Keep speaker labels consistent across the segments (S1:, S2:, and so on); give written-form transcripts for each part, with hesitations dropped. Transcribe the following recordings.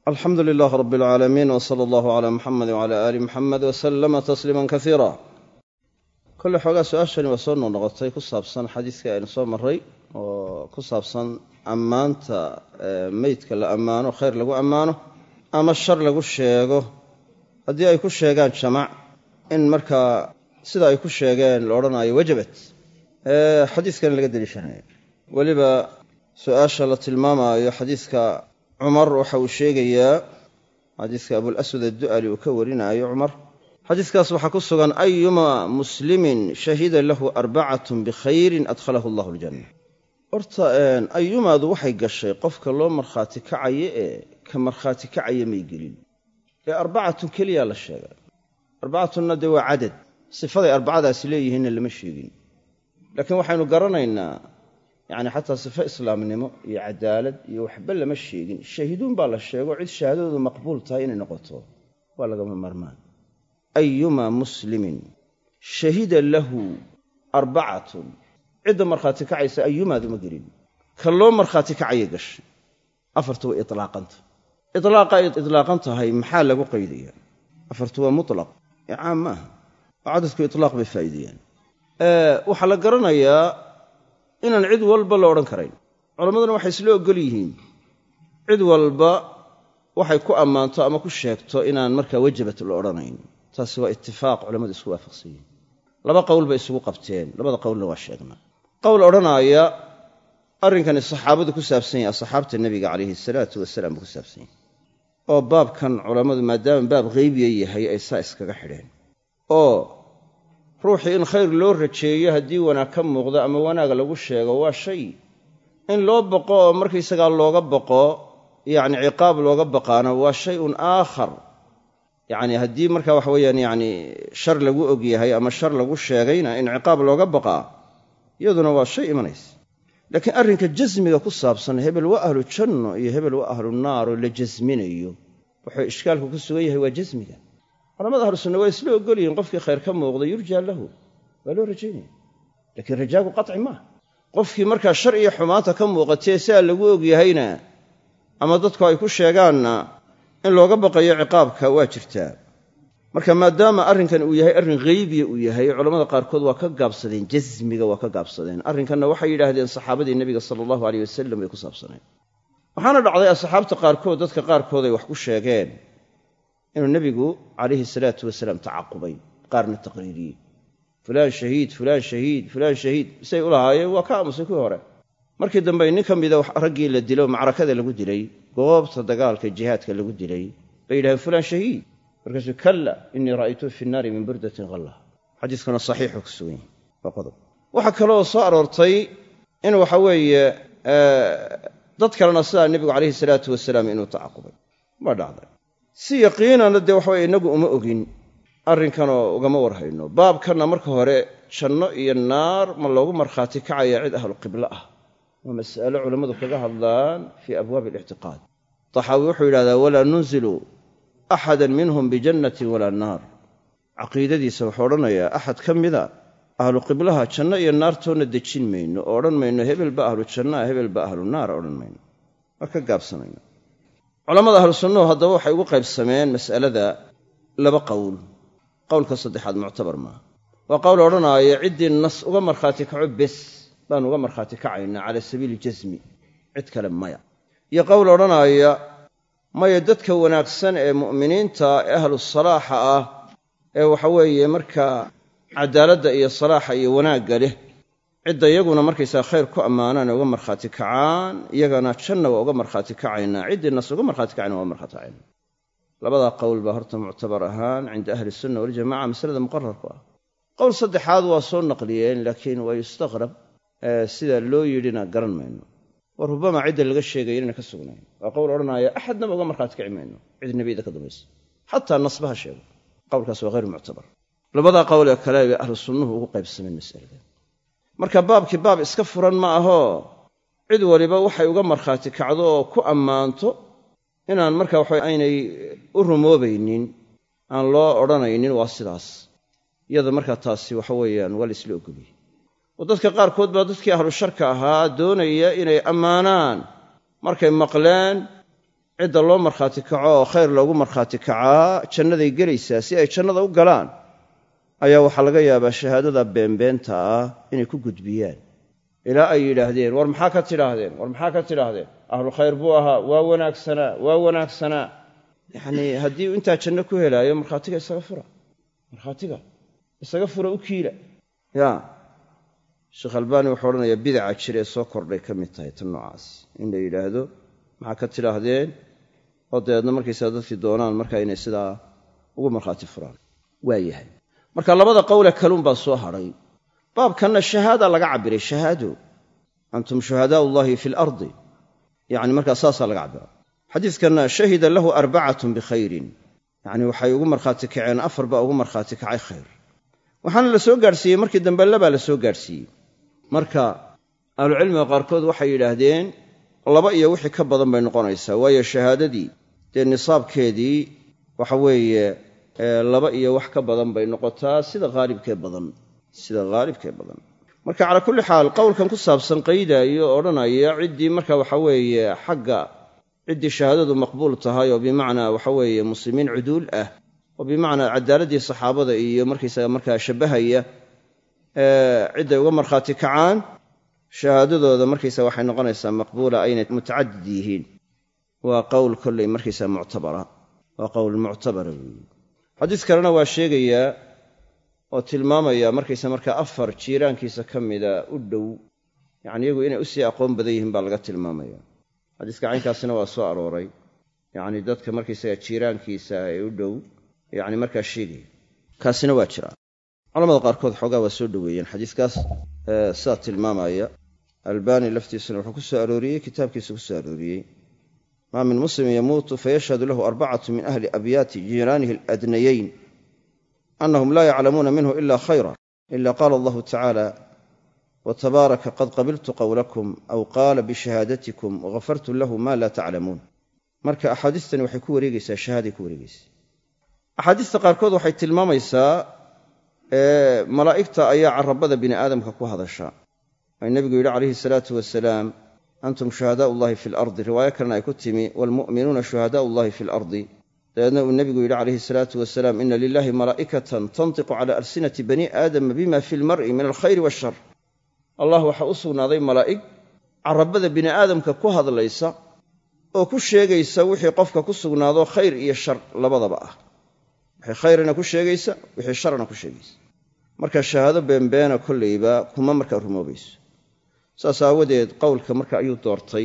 S1: alxamdu lilaah rab اlcaalamiin wsala allahu calaa muxamedi wcala aali muxamed wasalama tasliiman kasiira kolle xoogaa su-aashani waa soo noqnoqotay ku saabsan xadiiskii aynu soo marray oo ku saabsan ammaanta meydka la ammaano khayr lagu ammaano ama shar lagu sheego haddii ay ku sheegaan jamac in markaa sida ay ku sheegeen la odhanayo wajabat xadiiskan laga deliishanayo weliba su-aasha la tilmaamaayo xadiiska cumar waxa uu sheegayaa xadiiska abulaswad addu'ali uu ka warinaayo cumar xadiiskaas waxaa ku sugan ayuma muslimin shahida lahu arbacatun bikhayrin adkhalahu allahu aljanna horta ayumaadu waxay gashay qofka loo markhaati kacayo ee ka markhaati kacaya may gelin ee arbacatun keliya la sheegay arbacatunna dee waa cadad sifaday arbacadaasi leeyihiinna lama sheegin laakiin waxaynu garanaynaa yacni xataa sifo islaamnimo iyo cadaalad iyo waxba lama sheegin shahiiduun baa la sheego cid shahaadadoodu maqbuul tahay inay noqoto waa lagama marmaan ayuma muslimin shahida lahu arbacatun cidda markhaati kacaysa ayumaadu ma gelin ka loo markhaati kacaya gashay afartu way itlaaqanta itlaaqa ay itlaaqan tahay maxaa lagu qaydaya afartu waa mutlaq ee caam maaha oo cadadku itlaaq bay faa'iidayaan waxaa la garanayaa inaan cid walba la odhan karayn culammaduna waxay isla ogol yihiin cid walba waxay ku ammaanto ama ku sheegto inaan markaa wajabat la odhanayn taasi waa itifaaq culammadu isku waafaqsan yihiin laba qowl bay isugu qabteen labada qowlna waa sheegnaa qowl odhanaaya arrinkani saxaabadu ku saabsan yahay asxaabta nebiga calayhi salaatu wasalaam buu ku saabsan yahay oo baabkan culammadu maadaama baab haybiya yahay ay saa iskaga xidheen oo ruuxii in khayr loo rajeeyo haddii wanaag ka muuqdo ama wanaag lagu sheego waa shay in loo baqo oo markaysagaa looga baqo yacni ciqaab looga baqaana waa shay un aakhar yacni haddii markaa waxa weeyaan yacni shar lagu og yahay ama shar lagu sheegayna in ciqaab looga baqaa iyaduna waa shay imanaysa laakiin arrinka jasmiga ku saabsan hebel waa ahlu janno iyo hebel waa ahlu naaroo la jasminayo wuxuu ishkaalku ku sugan yahay waa jasmiga culamada ahlu sunna waa isla ogol yihiin qofkii khayr ka muuqda yurjaa lahu waa loo rajaynaya laakiin rajaagu qaci maaha qofkii markaa shar iyo xumaanta ka muuqatee siaa lagu og yahayna ama dadku ay ku sheegaanna in looga baqayo ciqaabka waa jirtaa marka maadaama arrinkan uu yahay arrin haybiya uu yahay culammada qaarkood waa ka gaabsadeen jasmiga waa ka gaabsadeen arrinkanna waxay yidhaahdeen saxaabadii nebiga sala allahu aleyh wasalam bay ku saabsaneen waxaana dhacday asxaabta qaarkood dadka qaarkood ay wax ku sheegeen inuu nebigu calayhi salaatu wasalaam tacaqubay qaarna taqriiriyey fulaan shahiid fulaan shahiid fulaan shahiid say u lahaayeen waa ka aamusay kuwii hore markii dambe nin ka mida raggii la dilo macrakada lagu dilay goobta dagaalka jihaadka lagu dilay bay yidhahdeen fulaan shahiid markaasuu kalla innii ra'aytuhu fi nnaari min burdatin khalla xadiiskuna saxiixu ku sugan yahay waa qodob waxaa kaloo soo aroortay in waxa weeye dad kalena sidaa nebigu calayhi salaatu wasalaam inuu tacaqubay waa dhacday si yaqiinana dee waxaweye innagu uma ogin arrinkanoo ugama warhayno baabkanna marka hore janno iyo naar ma loogu markhaati kacaya cid ahlu qiblo ah waa mas'alo culammadu kaga hadlaan fii abwaabi alictiqaad taxaawi wuxuu yidhahdaa walaa nunzilu axadan minhum bijannatin walaa naar caqiidadiisa wuxuu odhanayaa axad ka mida ahlu qiblaha janno iyo naartoonna dejin mayno oo odhan mayno hebel ba ahlu jannaa hebel ba ahlu naara odhan mayno waa ka gaabsanayno culammada ahlu sunnuhu haddaba waxay ugu qaybsameen mas'alada laba qowl qowlka saddexaad muctabar maaha waa qowl odhanaaya ciddii nas uga markhaati kaco bes baanu uga markhaati kacaynaa cala sabiili jasmi cid kale maya iyo qowl odhanaaya maya dadka wanaagsan ee mu'miniinta ee ahlu salaaxa ah ee waxaweeye markaa cadaaladda iyo salaaxa iyo wanaagga leh cidda iyaguna markaysaa khayr ku ammaanaan uga markhaati kacaan iyagana janna waa uga markhaati kacaynaa ciddii nas uga markhaati kacayna waa markhaati kacayna labadaa qowl baa horta muctabar ahaan cinda ahli sunna waljamaca masalada muqararku ah qowl saddexaad waa soo naqliyeen laakiin waa yustaqrab sida loo yidhina garan mayno wa rubama cidda laga sheegaya inayna ka sugnayn waa qowl odhanaya axadnaba uga markhaati kaci mayno cid nebiyada ka dambaysa xataa nasbaha sheego qowlkaas waa hayr muctabar labadaa qowl ee kale bay ahlu sunnuhu ugu qaybsameen masalada marka baabkii baab iska furan ma ahoo cid waliba waxay uga markhaati kacdo oo ku ammaanto inaan marka waxa aynay u rumoobaynin aan loo odhanaynin waa sidaas iyada markaa taasi waxa weeyaan waa la isla ogoliyey oo dadka qaarkood baa dadkii ahlu sharka ahaa doonaya inay ammaanaan markay maqleen cidda loo markhaati kaco oo khayr loogu markhaati kacaa jannaday gelaysaa si ay jannada u galaan ayaa waxaa laga yaabaa shahaadada beenbeenta ah inay ku gudbiyaan ilaa ay yidhaahdeen war maxaa ka tidhaahdeen ahlu khayr buu ahaa waa wanaagsanaa yacnii haddii intaa janno ku helaayo markhaatiga isaga fura u kiila ya sheekh albaani wuxuu odhanayaa bidaca jira ee soo kordhay ka mid tahay tan noocaas in la yidhaahdo maxaa ka tidhaahdeen oo dabeedna markaysaa dadkii doonaan markaa inay sidaa ugu markhaati furaan waa yahay marka labada qowle kaluun baa soo hadhay baabkanna shahaada laga cabbiray shahaado antum shuhadaa'u llahi fi lardi yacni markaa saasaa laga cabbira xadiidkanna shahida lahu arbacatun bikhayrin yacni waxay ugu markhaati kaceen afar baa ugu markhaati kacay khayr waxaana la soo gaadhsiiyey markii dambe labaa la soo gaadhsiiyey marka ahlucilmiga qaarkood waxay yidhaahdeen laba iyo wixii ka badan bay noqonaysaa waayo shahaadadii dee nisaabkeedii waxa weeye laba iyo wax ka badan bay noqotaa sida haalibkee badan marka calaa kulli xaal qowlkan ku saabsan qaydaayo odhanaya ciddii marka waxa weeye xagga ciddii shahaadadu maqbuul tahay oo bimacnaa waxa weeye muslimiin cuduul ah oo bimacnaa cadaaladii saxaabada iyo markaysaga markaa shabbahaya cidday uga markhaati kacaan shahaadadooda markaysa waxay noqonaysaa maqbuula aynay mutacadid yihiin waa qowl kolley markaysaa muctabara waa qowl muctabara weeye xadiis kalena waa sheegayaa oo tilmaamaya markaysa markaa afar jiiraankiisa ka mida u dhow yacni iyagu inay usii aqoon badan yihiin baa laga tilmaamaya xadiiska caynkaasina waa soo arooray yacni dadka markaysaga jiiraankiisa ee u dhow yacni markaa sheegaya kaasina waa jiraa culamada qaarkood xoogaa waa soo dhoweeyeen xadiiskaas sidaa tilmaamaya albaani laftiisuna wuxuu ku soo arooriyey kitaabkiisa ku soo arooriyey maa min muslimin yamuutu fayashhadu lahu arbacatu min ahli abyaati jiiraanihi aladnayayn annahum laa yaclamuuna minhu ila khayra ila qaala allahu tacaala watabaaraka qad qabiltu qowlakum aw qaala bishahaadatikum wagafartu lahu ma laa taclamuun marka axaadiistani waxay ku wareegaysaa shahaaday ku wareegaysaa axaadiista qaarkood waxay tilmaamaysaa malaa'igta ayaa carabada bini aadamka ku hadasha ay nebigu yidhi calayhi salaatu wasalaam antum shuhadaa'u llahi fi lardi riwaayo kalena ay ku timi waalmu'minuuna shuhadaa'u llahi fi lardi dabeedna uu nebigu yidhi calayhi salaatu wasalaam ina lilahi malaa'ikatan tantiqu cala alsinati bani aadama bima fi lmar'i min alkhayri waashar allah waxaa u sugnaaday malaa'ig carabada bini aadamka ku hadlaysa oo ku sheegaysa wixii qofka ku sugnaado khayr iyo shar labadaba ah wixii khayrna ku sheegaysa wixii sharna ku sheegaysa marka shahaado beenbeena kollayba kuma markaa rumoobayso saas aawadeed qowlka marka ayuu doortay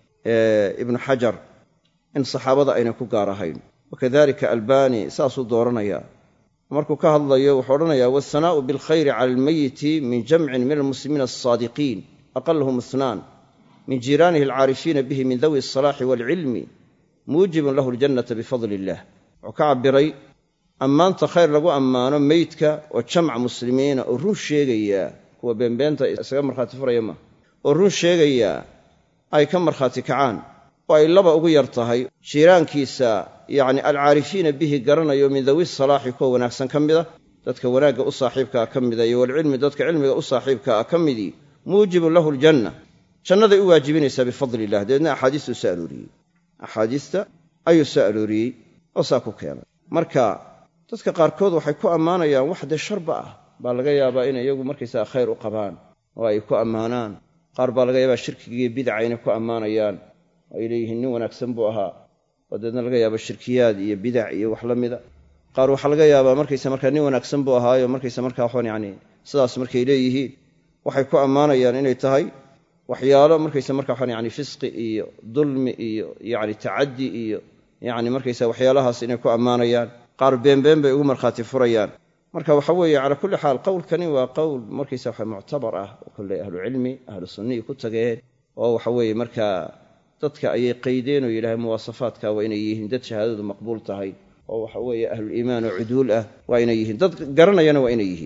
S1: ibnu xajar in saxaabada ayna ku gaar ahayn wakadalika albaani saasuu dooranayaa markuu ka hadlayo wuxuu odhanayaa waasanaa'u bilkhayri cala almayiti min jamcin min almuslimiina alsaadiqiin aqalahum ithnaan min jiiraanihi alcaarifiina bihi min dawi alsalaaxi waalcilmi muujibun lahu aljannata bifadli illah wuxuu ka cabbiray ammaanta khayr lagu ammaano meydka oo jamc muslimiina oo run sheegayaa kuwa beenbeenta isaga markhaati furaya maaha oo run sheegayaa ay ka markhaati kacaan oo ay laba ugu yar tahay jiiraankiisa yacni alcaarifiina bihi garanayo min dawi salaaxi kuwa wanaagsan ka mida dadka wanaagga u saaxiibkaa ka mida iyo walcilmi dadka cilmiga u saaxiibkaa ka midii muujibun lahu aljanna jannaday u waajibinaysaa bifadli illah dabeedna axaadiistuu soo arooriyey axaadiista ayuu soo arooriyey oo saa ku keenay marka dadka qaarkood waxay ku ammaanayaan wax dee sharba ah baa laga yaabaa inay iyagu markaysaa khayr u qabaan oo ay ku ammaanaan qaar baa laga yaabaa shirkigiiyo bidaca inay ku ammaanayaan oo ay leeyihiin nin wanaagsan buu ahaa oo deedna laga yaaba shirkiyaad iyo bidac iyo wax la mida qaar waxaa laga yaabaa markaysa markaa nin wanaagsan buu ahaayo markaysa markaa waxaan yacni sidaas markay leeyihiin waxay ku ammaanayaan inay tahay waxyaalo markaysa markaa waxaan yacni fisqi iyo dulmi iyo yacni tacaddi iyo yacni markaysa waxyaalahaas inay ku ammaanayaan qaar beenbeen bay ugu markhaati furayaan marka waxa weeye calaa kulli xaal qowlkani waa qowl markaysa waxa muctabar ah oo kolley ahlu cilmi ahlu sunniyi ku tageen oo waxa weeye markaa dadka ayay qaydeen oo yidhaaheen muwaasafaadka waa inay yihiin dad shahaadadu maqbuul tahay oo waxa weeye ahluliimaan oo cuduul ah waa inay yihiin dad garanayana waa inay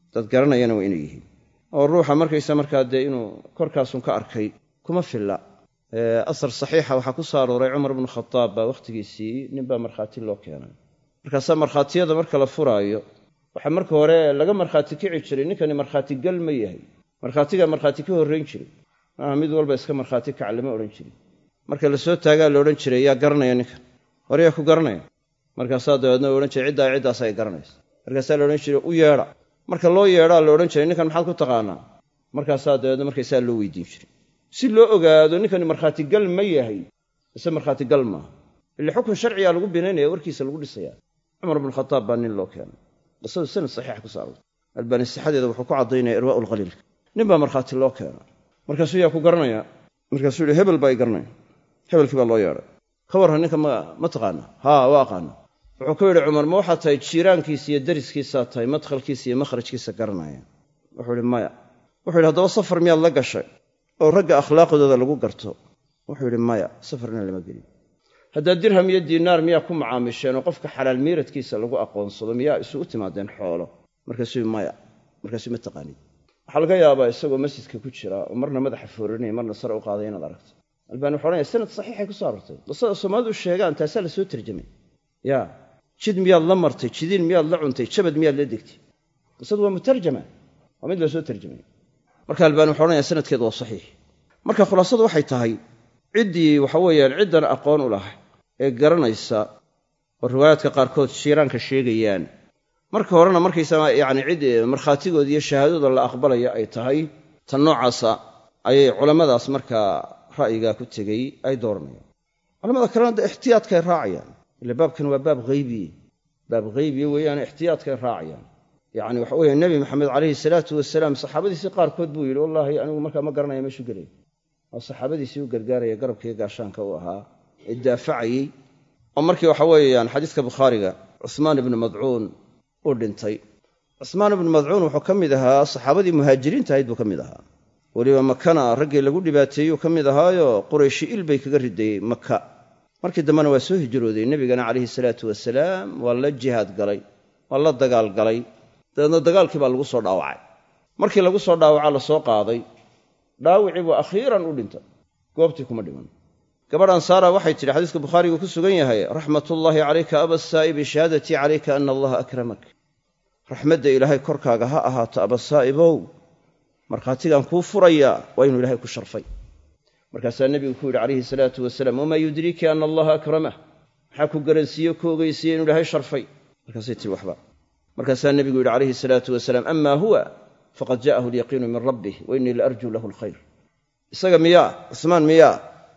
S1: yihiin oo ruuxa markaysa markaa dee inuu korkaasun ka arkay kuma filla asar saxiixa waxaa ku soo arooray cumar bnu khataab baa wakhtigiisii ninbaa markhaati loo keenay markaasaa markhaatiyada marka la furaayo waxaa marka hore laga markhaati kici jiray ninkani markhaati gal ma yahay markhaatigaa markhaati ka horrayn jiray maaha mid walba iska markhaati kac lama odhan jirin marka la soo taagaa la odhan jiray yaa garanaya ninkan hore yaa ku garanaya markaasaa dabeedna odhan jiray ciddaas ay garanaysa markaasaa la odhan jiray u yeedha marka loo yeedhaa la odhan jiray ninkan maxaad ku taqaanaa markaasaa dabeedna markaysaa loo weydiin jiray si loo ogaado ninkani markhaatigal ma yahay mise markhaatigal maaha ila xukun sharcigaa lagu binaynaya warkiisa lagu dhisaya cumar bnu khataab baa nin loo keenay qisadu sanad saxiixa ku saaran albaani sixadeeda wuxuu ku caddaynaya irwaa'u lkhaliilka nin baa markhaati loo keenay markaasuu yaa ku garanaya markaasuu yidhi hebel baa i garanaya hebelkii baa loo yeedhay ka warran ninka ma taqaana haa waa aqaana wuxuu ku yidhi cumar ma waxaad tahay jiiraankiisa iyo dariskiisaa tahay madkhalkiisa iyo makhrajkiisa garanaya wuxuu yidhi maya wuxuu yidhi haddaba safar miyaad la gashay oo ragga akhlaaqdooda lagu garto wuxuu yidhi maya safarna lama gelin haddaad dirham iyo diinaar miyaa ku macaamisheen oo qofka xalaal miiradkiisa lagu aqoonsado miyaa isugu timaadeen xoolo markaasuu maya markaasuu ma taqaanid waxaa laga yaabaa isagoo masjidka ku jira oo marna madaxa foorinaya marna sare u qaaday inaad aragto albaani wuxuu odhanaya sanad saxiixay ku soo arortay qisada soomaalidu sheegaan taasaa la soo tarjamay yaa jid miyaad la martay jidiin miyaad la cuntay jabad miyaad la degtay qisadu waa mutarjama waa mid la soo tarjamay marka albaani wuxuu odhanaya sanadkeedu waa saxiix marka khulaasadu waxay tahay ciddii waxa weeyaan ciddan aqoon u lahay ee garanaysa oo riwaayaadka qaarkood jiiraanka sheegayaan marka horena markaysaa yacni cid markhaatigooda iyo shahaadada la aqbalaya ay tahay tan noocaasa ayay culammadaas markaa ra'yigaa ku tegey ay dooranayaan culamada kalena de ixtiyaadkay raacayaan ila baabkan waa baab haybiye weeyaan ixtiyaadkay raacayaan yacni waxa weeye nebi maxamed calayhi salaatu wasalaam saxaabadiisii qaarkood buu yidhi wallaahi anigu markaa ma garanaya meeshuu gelay oo saxaabadiisii u gargaaraya garabkii gaashaanka u ahaa ee daafacayey oo markii waxa weeyaan xadiiska bukhaariga cusmaan ibnu madcuun uu dhintay cusmaan ibnu madcuun wuxuu ka mid ahaa saxaabadii muhaajiriinta ahayd buu ka mid ahaa weliba makana raggii lagu dhibaateeyuu ka mid ahaayo qurayshi il bay kaga ridayey maka markii dambena waa soo hijrooday nebigana calayhi salaatu wasalaam waa la jihaad galay waa la dagaal galay dabeedna dagaalkii baa lagu soo dhaawacay markii lagu soo dhaawaca la soo qaaday dhaawicii buu akhiiran u dhintay goobtii kuma dhiman gabadh ansaara waxay tidhi xadiiska bukhaarigu ku sugan yahay raxmatullaahi calayka abasaa'ibi shahaadatii calayka ana allaha akramak raxmadda ilaahay korkaaga ha ahaato abasaa'ibow markhaatigaan kuu furayaa waa inuu ilaahay ku sharfay markaasaa nebigu ku yidhi calayhi salaatu wasalaam wamaa yudriiki ana allaha akramah maxaa ku garansiiye ku ogeysiiye inuu ilaahay sharfay markaasay tii waxba markaasaa nebigu yidhi calayhi salaatu wasalaam amaa huwa faqad jaa'ahu alyaqiinu min rabbih wa innii la arjuu lahu alkhayr isaga miyaa cusmaan miyaa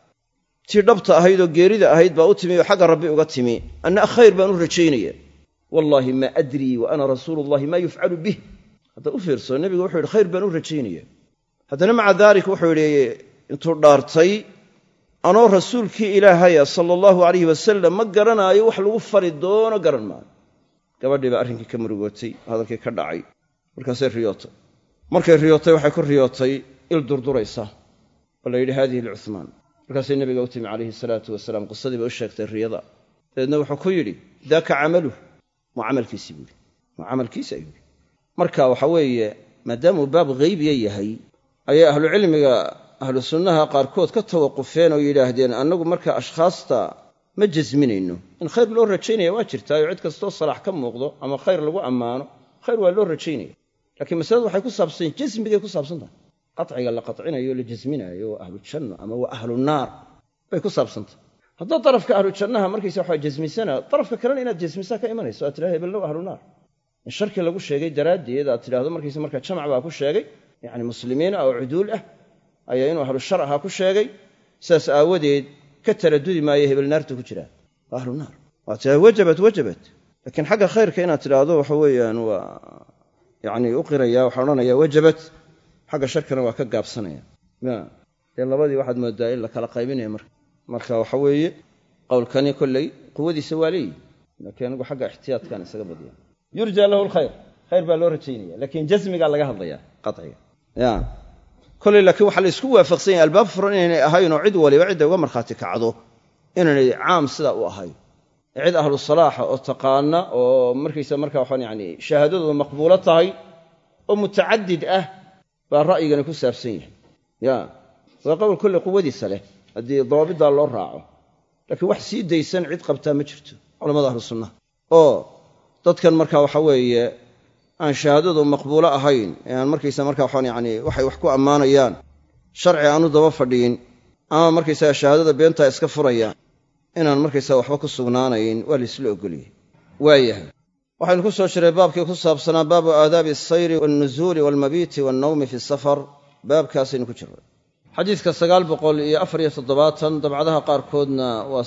S1: tii dhabta ahayd oo geerida ahayd baa u timi oo xagga rabbi uga timi anna khayr baan u rajaynaya wallaahi maa adrii wa ana rasuulullahi maa yufcalu bih hadda u fiirso nebigu wuxuu yidhi khayr baan u rajaynaya haddana maca daalik wuxuu yidhi intuu dhaartay anoo rasuulkii ilaahaya sala allahu calayhi wasalam ma garanaayo wax lagu fari doono garan maayo gabadhii baa arrinkii ka murugootay hadalkii ka dhacay markaasay riyootay markay riyootay waxay ku riyootay il durduraysa oo la yidhi haadihi licuhmaan markaasay nebiga u timi calayhi salaatu wasalaam qisadiiba u sheegtay riyada dabeedna wuxuu ku yidhi daaka camaluh waa camalkiisii buuhi waa camalkiisi ayuu yidhi marka waxa weeye maadaamuu baab haybiya yahay ayay ahlucilmiga ahlu sunnaha qaarkood ka tawaqufeen oo yidhaahdeen annagu marka ashkhaasta ma jasminayno in khayr loo rajaynaya waa jirtaayo cid kastoo salaax ka muuqdo ama khayr lagu ammaano khayr waa loo rajaynaya laakiin masaladu waxay ku saabsan jasmigay ku saabsan tahay qaciga la qacinayo la jasminaayo waa ahlu janno ama waa ahlu naar bay ku saabsantahay haddaad darafka ahlu jannaha markaysa waxaa jasmisana darafka kalena inaad jasmisaa ka imanayso aad tidhahdo hebellow ahlu naar in sharkii lagu sheegay daraaddeed aad tidhahdo markaysa marka jamac baa ku sheegay yacni muslimiin ah oo cuduul ah ayaa inuu ahlu shar ahaa ku sheegay sidaas aawadeed ka taradudi maayo hebel naarta ku jiraa waa ahlu naar waa tidhahdo wajabat laakiin xagga khayrka inaad tidhaahdo waxa weeyaan waa yacni u qiraya waxaan odhanayaa wajabat xagga sharkana waa ka gaabsanaya dee labadii waxaad moodaa in la kala qaybinaya marka waxa weeye qowlkani kolley quwadiisa waa leeyihi laakiin anigu xagga ixtiyaadkan isaga badiya yurjaa lahu alkhayr khayr baa loo rajaynaya laakiin jasmigaa laga hadlayaa qaciga kolley laakiin waxaa la isku waafaqsan yahay albaab furan inaynay ahayn oo cid waliba cidday uga markhaati kacdo inaynay caam sidaa u ahayn cid ahlu salaaxa oo taqaana oo markaysa marka waxaan yani shahaadadooda maqbuulo tahay oo mutacadid ah baa ra'yigani ku saabsan yahay waa qowl kolle quwadiisa leh haddii dawaabiddaa loo raaco laakiin wax sii daysan cid qabtaa ma jirto culamada ahlu sunnaha oo dadkan marka waxa weeye aan shahaadadu maqbuulo ahayn ee aan markaysa marka waxaan yani waxay wax ku ammaanayaan sharci aanu daba fadhiyin ama markaysaga shahaadada beentaa iska furaya inaan markaysaga waxba ku sugnaanayn waa laisla ogoliyey. waayahay waxaynu ku soo jiray baabkii ku saabsanaa baabu aadaabi asayri waalnuzuuli waalmabiiti waalnawmi fi safar. baabkaasaynu ku jirray. xadiidka 974 dabcadaha qaarkoodna waa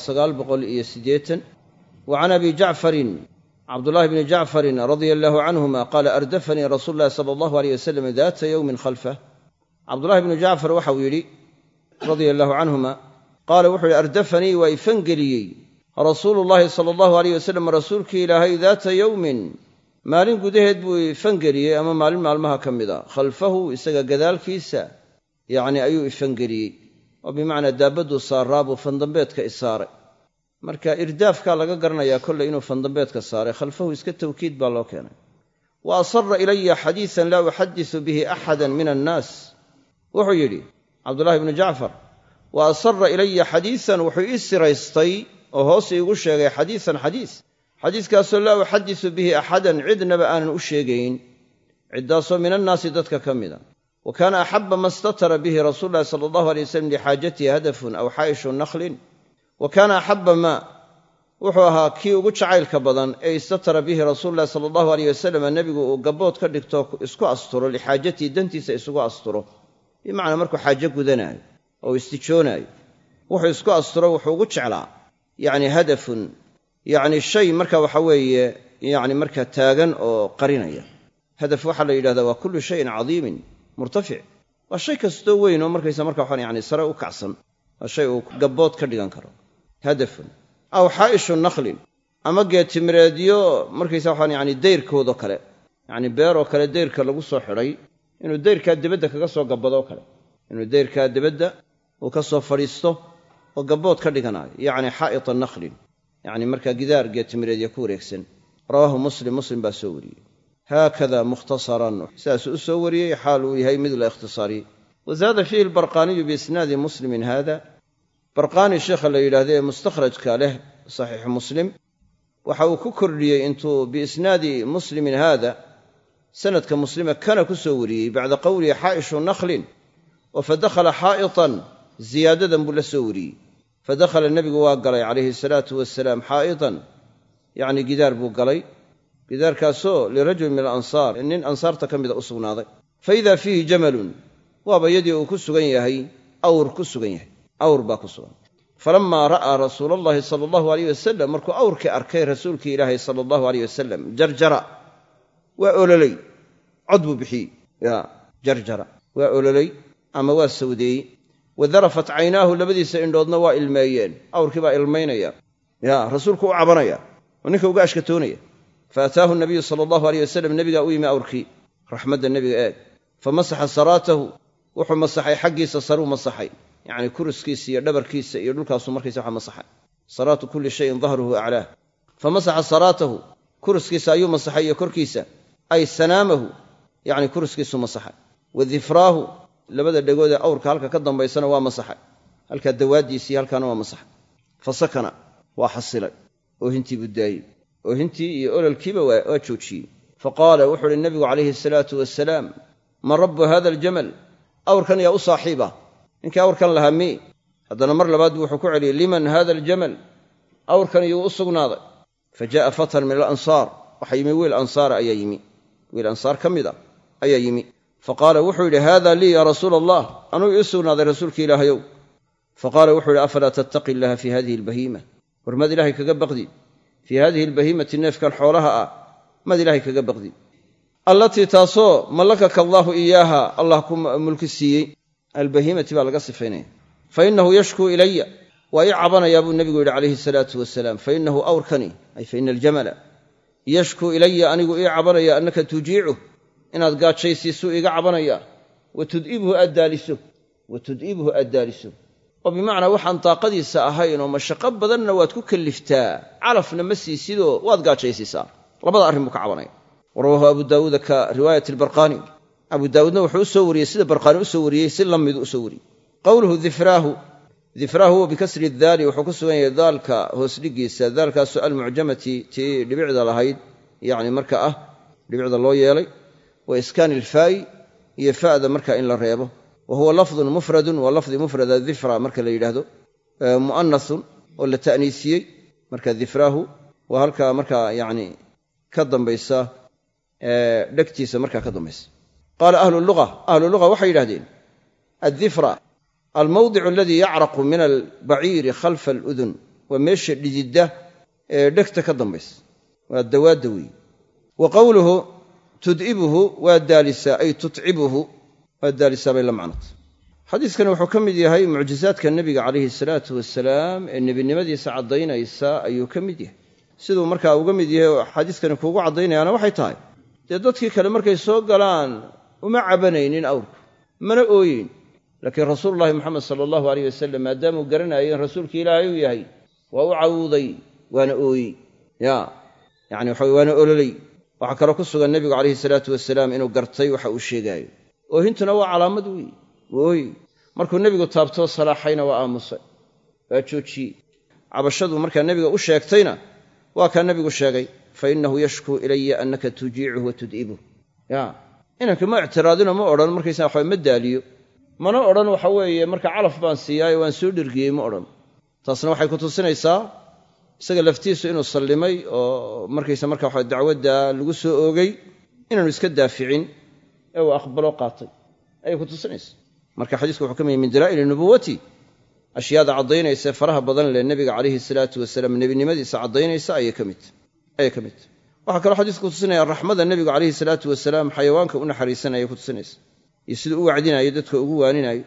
S1: 980. wa can abi jacfarin cabdullaahi bni jacfarin radia allaahu canhuma qaala ardafanii rasuulu llahi sala allahu aleyh wasalam daata yowmin khalfah. cabdullahi bnu jacfar waxau yidhi radia allaahu canhuma qaala wuxuu yidhi ardafanii waa ifangeliyey rasuulu llaahi sala allahu aleyh wasalam rasuulkii ilaahay daata yowmin maalin gudaheed buu ifangeliyey ama maalin maalmaha ka mida khalfahu isaga gadaalkiisa yacni ayuu ifangeliyey oo bimacnaa daabadduu saaraa buu fandambeedka isaaray. marka irdaafkaa laga garanayaa kolley inuu fandambeedka saaray, khalfahu iska tawkiid baa loo keenay. wa asarra ilaya xadiisan laa uxadisu bihi axadan min annaas. wuxuu yidhi cabdullaahi bnu jacfar wa asarra ilaya xadiisan wuxuu ii siraystay oo hoos iigu sheegay xadiisan xadiiskaasoo laa uxadisu bihi axadan cidnaba aanan u sheegayn, ciddaasoo min annaasi dadka ka mida. wa kaana axabba ma statara bihi rasuulu llahi sala allahu alay wasalam lixaajatihi hadafun aw xaa'ishu nakhlin. wa kaana axabba maa wuxuu ahaa kii ugu jacaylka badan ee istatara bihi rasuulu llahi sala allahu aleyh wasalam nebigu uu gabbood ka dhigto isku asturo lixaajatihi dantiisa isugu asturo, bimacnaa markuu xaajo gudanaayo oo istijoonaayo wuxuu isku asturo wuxuu ugu jeclaa yacni hadafun yacni shay marka waxa weeye yacni marka taagan oo qarinaya. hadaf waxaa la yidhahdaa waa kullu shayin cadiimin murtafic, waa shay kastoo weyn oo markaysa marka waxaan yacni sare u kacsan, waa shay uu gabbood ka dhigan karo. hadafun aw xaa'ishu nakhlin ama geetimireedyo markaysa waxaan yacni dayrkoodoo kale, yacni beeroo kale dayrka lagu soo xidhay inuu dayrkaa dibadda kaga soo gabbadoo kale, inuu dayrkaa dibadda uu ka soo fadhiisto oo gabbood ka dhiganaayo, yacni xaa'ita nakhlin, yacni markaa gidaar geetimireedya ku wareegsan. rawaahu muslim baa soo wariyey. haakada mukhtasaran sidaasuu u soo wariyey xaal uu yahay mid la ikhtisaariyey. wazaada fiihi albarqaaniyu biisnaadi muslimin haada. barqaani sheekha la yidhaahda ee mustakhrajka leh saxiixu muslim waxa uu ku kordhiyey intuu biisnaadi muslimin haada sanadka muslima kana ku soo wariyey bacda qowlihi xaa'ishu nakhlin oo fadakhala xaa'itan ziyaadadan buu la soo wariyey. fadakhala nebigu waa galay calayhi salaatu wasalaam xaa'itan yacni gidaar buu galay, gidaarkaasoo lirajuli min alansaar nin ansaarta ka mida u sugnaaday. fa idaa fiihi jamalun waaba yadii uu ku sugan yahay awr ku sugan yahay, awr baa ku sugan. falammaa ra'aa rasuula allahi sala allahu aleyh wasalam markuu awrkii arkay rasuulkii ilaahay sala allahu aleyh wasalam jarjara waa ololay, cod buu bixiyey. jarjara waa ololay ama waa sawdeeyey. wa darafat caynaahu labadiisa indhoodna waa ilmeeyeen, awrkii baa ilmaynaya, rasuulku u cabanaya oo ninka uga ashkatoonaya. faataahu nabiyu sala allahu aleyh wasalam nebigaa u yimi awrkii, raxmadda nebiga eeg. famasaxa saraatahu wuxuu masaxay xaggiisa saruu masaxay, yacni kuruskiisa iyo dhabarkiisa iyo dhulkaasuu markaysa waxa masaxay. saraatu kulli shayin dahruhu aclaah. famasaxa saraatahu kuruskiisa ayuu masaxay iyo korkiisa, ay sanaamahu yacni kuruskiisuu masaxay. wa difraahu labada dhegoodee awrka halka ka dambaysana waa masaxay, halkaa dawaaddiisii halkaana waa masaxay. fa sakana waa xasilay oo hintii buu daayey, oo hintii iyo ololkiiba waa joojiyey. fa qaala wuxuu uhi nebigu calayhi asalaatu wasalaam man rabbu hada aljamal, awrkan yaa u saaxiiba, ninkii awrkan lahaa mi. haddana mar labaad buu wuxuu ku celiyey liman hada aljamal, awrkan iyuu u sugnaaday. fa jaa'a fatan min alansaar, waxaa yimi wiil ansaara ayaa yimi, wiil ansaar ka mid a ayaa yimi. fa qaala wuxuu yidhi haada lii yaa rasuula allah, anuu ii sugnaaday rasuulki ilaahayow. fa qaala wuxuu yidhi afalaa tattaqi illaha fii hadihi albahiima, war maad ilaahay kaga baqdi fii hadihi albahiimati neefkan xoolaha ah maad ilaahay kaga baqdi, allatii taasoo mallakaka allaahu iyaaha allah ku mulki siiyey. albahiimati baa laga sifaynaya. fa innahu yashkuu ilaya, waa ii cabanayaa buu nebigu yidhi calayhi salaatu wasalaam. fa innahu awrkani ay fa ina aljamala yashkuu ilaya, anigu ii cabanaya annaka tujiicuh, inaad gaajaysiisuu iiga cabanaya. wa tud'ibhu aad daaliso oo bimacnaa waxaan daaqadiisa ahayn oo mashaqo badanna waad ku kalliftaa, calafna ma siisidoo waad gaajaysiisaa. labada arrin buu ka cabanaya. warawaahu abu daawuuda ka riwaayat albarqaani, abu daawuudna wuxuu u soo wariyey sida barqaani u soo wariyey, si la midu u soo wariyey. qowluhu difraahu wa bikasri daali wuxuu ku sugan yahay daalka hoos dhigiisa, daalkaasoo almucjamati tii dhibicda lahayd yacni marka dhibicda loo yeelay. wa iskaani ilfaa'i iyo fa'da marka in la reebo. wa huwa lafdun mufradun waa lafdi mufrada difra marka la yidhaahdo mu'anathun oo la ta'niisiyey marka difraahu waa halkaa markaa yacni ka dambaysa dhegtiisa markaa ka dambaysa qaala ahlu luga waxay yidhahdeen addifra almawdicu aladii yacraqu min albaciiri khalfa aludun waa meesha dhididda ee dhegta ka dambaysa waa dawaadda weeye wa qowluhu tud'ibuhu waa daalisaa ay tutcibuhu waa daalisaa bay la macnata xadiiskani wuxuu ka mid yahay mucjizaadka nebiga calayhi salaatu wasalaam ee nebinimadiisa caddaynaysa ayuu ka mid yahay siduu markaa uga mid yahay oo xadiiskani kuugu caddaynayaana waxay tahay dee dadkii kale markay soo galaan uma cabanaynin awrku mana ooyeyn laakiin rasuulullahi moxamed sala allahu alayh wasalam maadaamuu garanayay in rasuulkii ilaahay uu yahay waa u cawuuday waana ooyey yani waxa waana ololey waxaa kaloo ku sugan nebigu calayhi salaatu wasalaam inuu gartay waxa uu sheegaayo oohintuna waa calaamad weeye ooy markuu nebigu taabtoo salaaxayna waa aamusay waa joojiyey cabashadu markaa nebiga u sheegtayna waa kaa nebigu sheegay fa innahu yashkuu ilaya annaka tujiicuhu wa tud'ibuh inanka ma ictiraadino ma odhan markaysaa waxaa ma daaliyo mana odhan waxa weeye marka calaf baan siiyaayo waan soo dhergiyey ma odhan taasna waxay ku tusinaysaa isaga laftiisu inuu sallimay oo markaysa marka waxa dacwadda lagu soo oogay inaanu iska daaficin ee uu aqbalo qaatay ayay ku tusinaysaa marka xadiisku wuxuu ka mid yahay min dalaa'ili nubuwati ashyaada caddaynaysa faraha badan leh nebiga calayhi salaatu wasalaam nebinimadiisa caddaynaysa ayay ka mid waxaa kaloo xadiisku kutusinaya raxmada nebigu calayhi salaatu wasalaam xayawaanka u naxariisanaya ku tusinaysa iyo siduu u wacdinayo dadka ugu waaninayo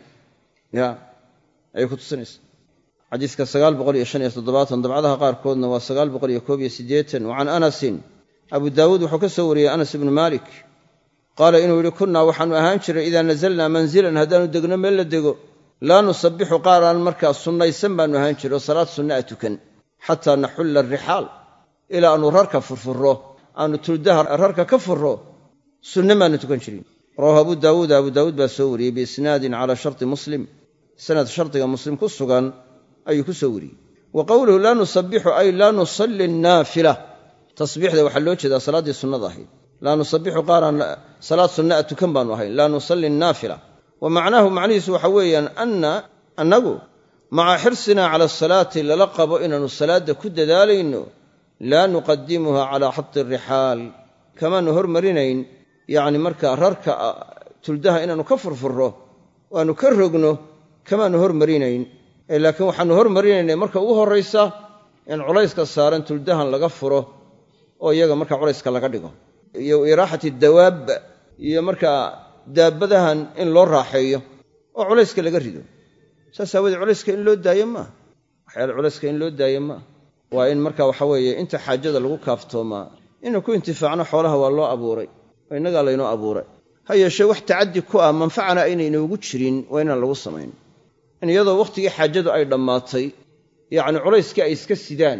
S1: ayay ku tusinaysa xadiiska 957 dabcadaha qaarkoodna waa 981 wa can anasin abu daawuud wuxuu ka soo wariyey anas ibnu maalik qaala inuu yidhi kunnaa waxaanu ahaan jiray idaa nazalnaa manzilan haddaanu degno meel la dego laa nusabbixu qaaraan markaa sunnaysan baanu ahaan jiray oo salaad sunna a tukan xataa naxulla arixaal ilaa aanu rarka furfurro aanu tuldaha rarka ka furro sunna maanu tukan jirin rawaahu abu daawuud baa soo wariyey biisnaadin calaa sharti muslim sanad shardiga muslim ku sugan ayuu ku soo wariyey wa qowluhu laa nusabbixu ay laa nusalli naafila tasbiixda waxaa loo jeedaa salaaddii sunnada ahayd laa nusabbixu qaaraan salaad sunna a tukan baanu ahayn laa nusalli naafila wa macnaahu macnihiisu waxa weeyaan annagu maca xirsinaa cala asalaati lala qabo inaannu salaadda ku dadaalayno laa nuqadimuha calaa xati arixaal kamaanu hormarinayn yacni markaa rarka tuldaha inaannu ka furfurro waannu ka rogno kamaanu hormarinayn laakiin waxaannu hormarinaynay marka ugu horraysa in culayska saaran tuldahan laga furo oo iyaga markaa culayska laga dhigo iyo iraaxati dawaab iyo markaa daabbadahan in loo raaxeeyo oo culayska laga rido saas aawoodee culayska in loo daayo maaha waxyaala culayska in loo daayo maaha waa in marka waxa weeye inta xaajada lagu kaaftoomaa inuu ku intifaacno xoolaha waa loo abuuray oo innagaa laynoo abuuray ha yeeshee wax tacaddi ku ah manfacana aynaynogu jirin waa inaan lagu samayn in iyadoo wakhtigii xaajadu ay dhammaatay yacni culayskii ay iska sidaan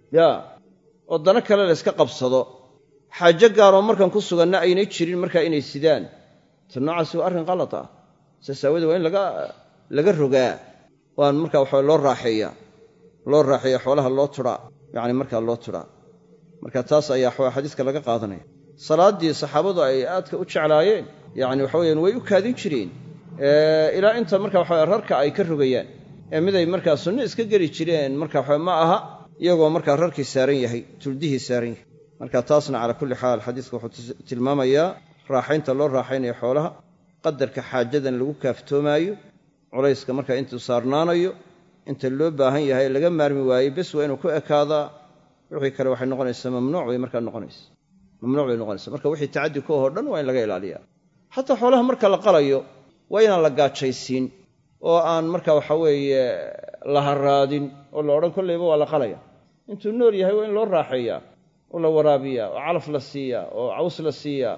S1: oo dana kale la yska qabsado xaajo gaaroo markan ku suganna aynay jirin markaa inay sidaan ta noocaasi waa arrin qalad ah saas aawoodee waa in laga rogaa waan markaa waxa loo raaxeeya xoolaha loo turaa yacni markaa loo turaa marka taas ayaa xadiiska laga qaadanaya salaaddii saxaabadu ay aadka u jeclaayeen yacni waxa weyaan way u kaadin jireen ilaa inta marka waxa rarka ay ka rogayaan miday markaa sunno iska geli jireen marka waxa ma aha iyagoo markaa rarkii saaran yahay tuldihii saaran yahay marka taasna calaa kulli xaal xadiisku wuxuu tilmaamayaa raaxaynta loo raaxaynayo xoolaha qadarka xaajadan lagu kaaftoomaayo culayska markaa intuu saarnaanayo inta loo baahan yahay laga maarmi waayey bes waa inuu ku ekaadaa wixii kale waxay noqonaysaa mamnuuc bay noqonaysaa marka wixii tacaddi ku ahoo dhan waa in laga ilaaliyaa xataa xoolaha marka la qalayo waa inaan la gaajaysiin oo aan marka waxa weeye la haraadin oo la odhan kollayba waa la qalaya intuu nool yahay waa in loo raaxeeyaa oo la waraabiyaa oo calaf la siiyaa oo caws la siiyaa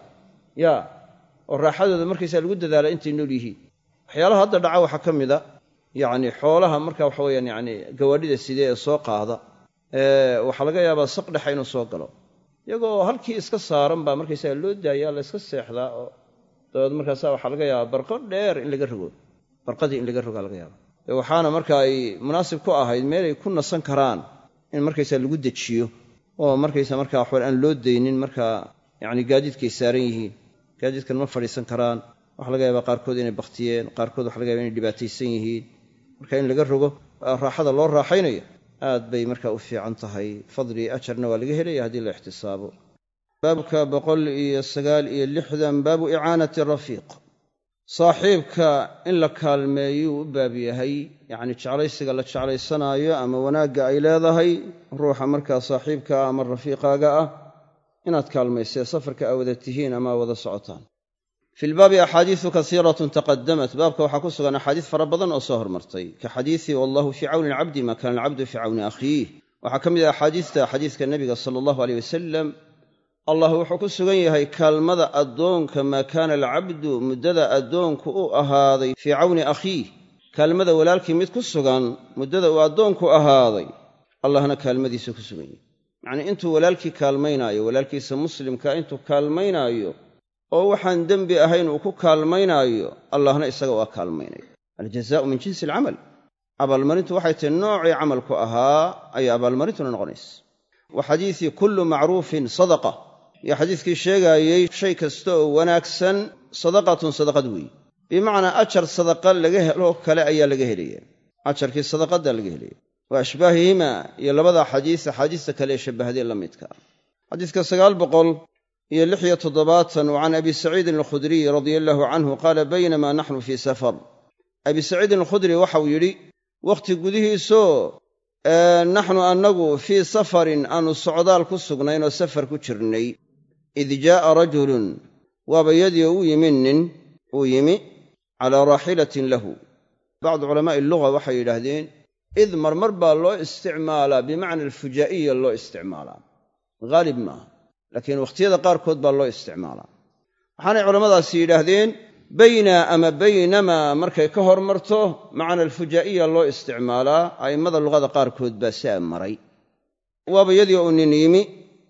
S1: oo raaxadooda markaysaa lagu dadaalaa intay nool yihiin waxyaalaha hadda dhaca waxaa ka mid a yacni xoolaha marka waxa weyaan yani gawaadhida sidee ee soo qaada waxaa laga yaabaa saq dhexa inuu soo galo iyagoo halkii iska saaran baa markaysaga loo daayaa la yska seexdaa oo dabeed markaasa waxaa laga yaabaa barqo dheer in laga rogo barqadii in laga rogaa laga yaaba waxaana marka ay munaasib ku ahayd meelay ku nasan karaan in markaysaa lagu dejiyo oo markaysa marka waxba aan loo daynin markaa yani gaadiidkay saaran yihiin gaadiidkan ma fadhiisan karaan waxa laga yaabaa qaarkood inay baktiyeen, qaarkood waxa laga yaaba inay dhibaataysan yihiin. marka in laga rogo raaxada loo raaxaynayo aad bay markaa u fiican tahay. fadli ajarna waa laga helaya haddii la ixtisaabo. baabka 169 baabu icaanati rafiiq. saaxiibka in la kaalmeeyuu u baab yahay, yacni jeclaysiga la jeclaysanaayo ama wanaagga ay leedahay ruuxa markaa saaxiibka ama rafiiqaaga ah inaad kaalmaysee safarka aa wada tihiin ama aa wada socotaan. fi lbaabi axaadiisu kasiiratun taqadamat. baabka waxaa ku sugan axaadiis fara badan oo soo hormartay, ka xadiisi wallahu fii cawni alcabdi maa kaana alcabdu fii cawni akhiih. waxaa ka mid ah axaadiista xadiiska nebiga sala allahu aleyh wasalam, allah wuxuu ku sugan yahay kaalmada addoonka maa kaana alcabdu muddada addoonku u ahaaday fii cawni akhiih, kaalmada walaalkii mid ku sugan muddada uu addoonku ahaaday, allahna kaalmadiisa ku sugan yahay. yacnii intuu walaalkii kaalmaynaayo, walaalkiisa muslimka intuu kaalmaynaayo oo waxaan dembi ahayn uu ku kaalmaynaayo, allahna isaga waa kaalmaynaya. aljazaa'u min jinsi alcamal. abaalmarintu waxay tahay noocii camalku ahaa ayay abaalmarintuna noqonaysa. wa xadiisii kullu macruufin sadaqa, iyo xadiiskii sheegaayey shay kasta oo wanaagsan sadaqatun sadaqad weeye, bimacnaa ajar sadaqa laga helo kale ayaa laga helaya, ajarkii sadaqaddaa laga helaya. wa ashbaahihima, iyo labada xadiis axaadiista kale ee shabbahday la midka. xadiiska 976 can abi saciidin alkhudriy radia allahu canhu qaala baynamaa naxnu fii safar. abi saciidin alkhudri waxau yidhi, wakhti gudihiisoo naxnu annagu fii safarin aanu socdaal ku sugnayn oo safar ku jirnay, id jaa'a rajulun, waaba yadii u yimi nin uu yimi calaa raaxilatin lahu. bacdu culamaa'i luga waxay yidhaahdeen id marmar baa loo isticmaalaa bimacna alfujaa'iya loo isticmaalaa, haalib maaha, laakiin wakhtiyada qaarkood baa loo isticmaalaa. waxaanay culammadaasi yidhaahdeen bayna ama baynamaa markay ka hormarto macna alfujaa'iya loo isticmaalaa, a'immada luqada qaarkood baa saa maray. waaba yadii uu nin yimi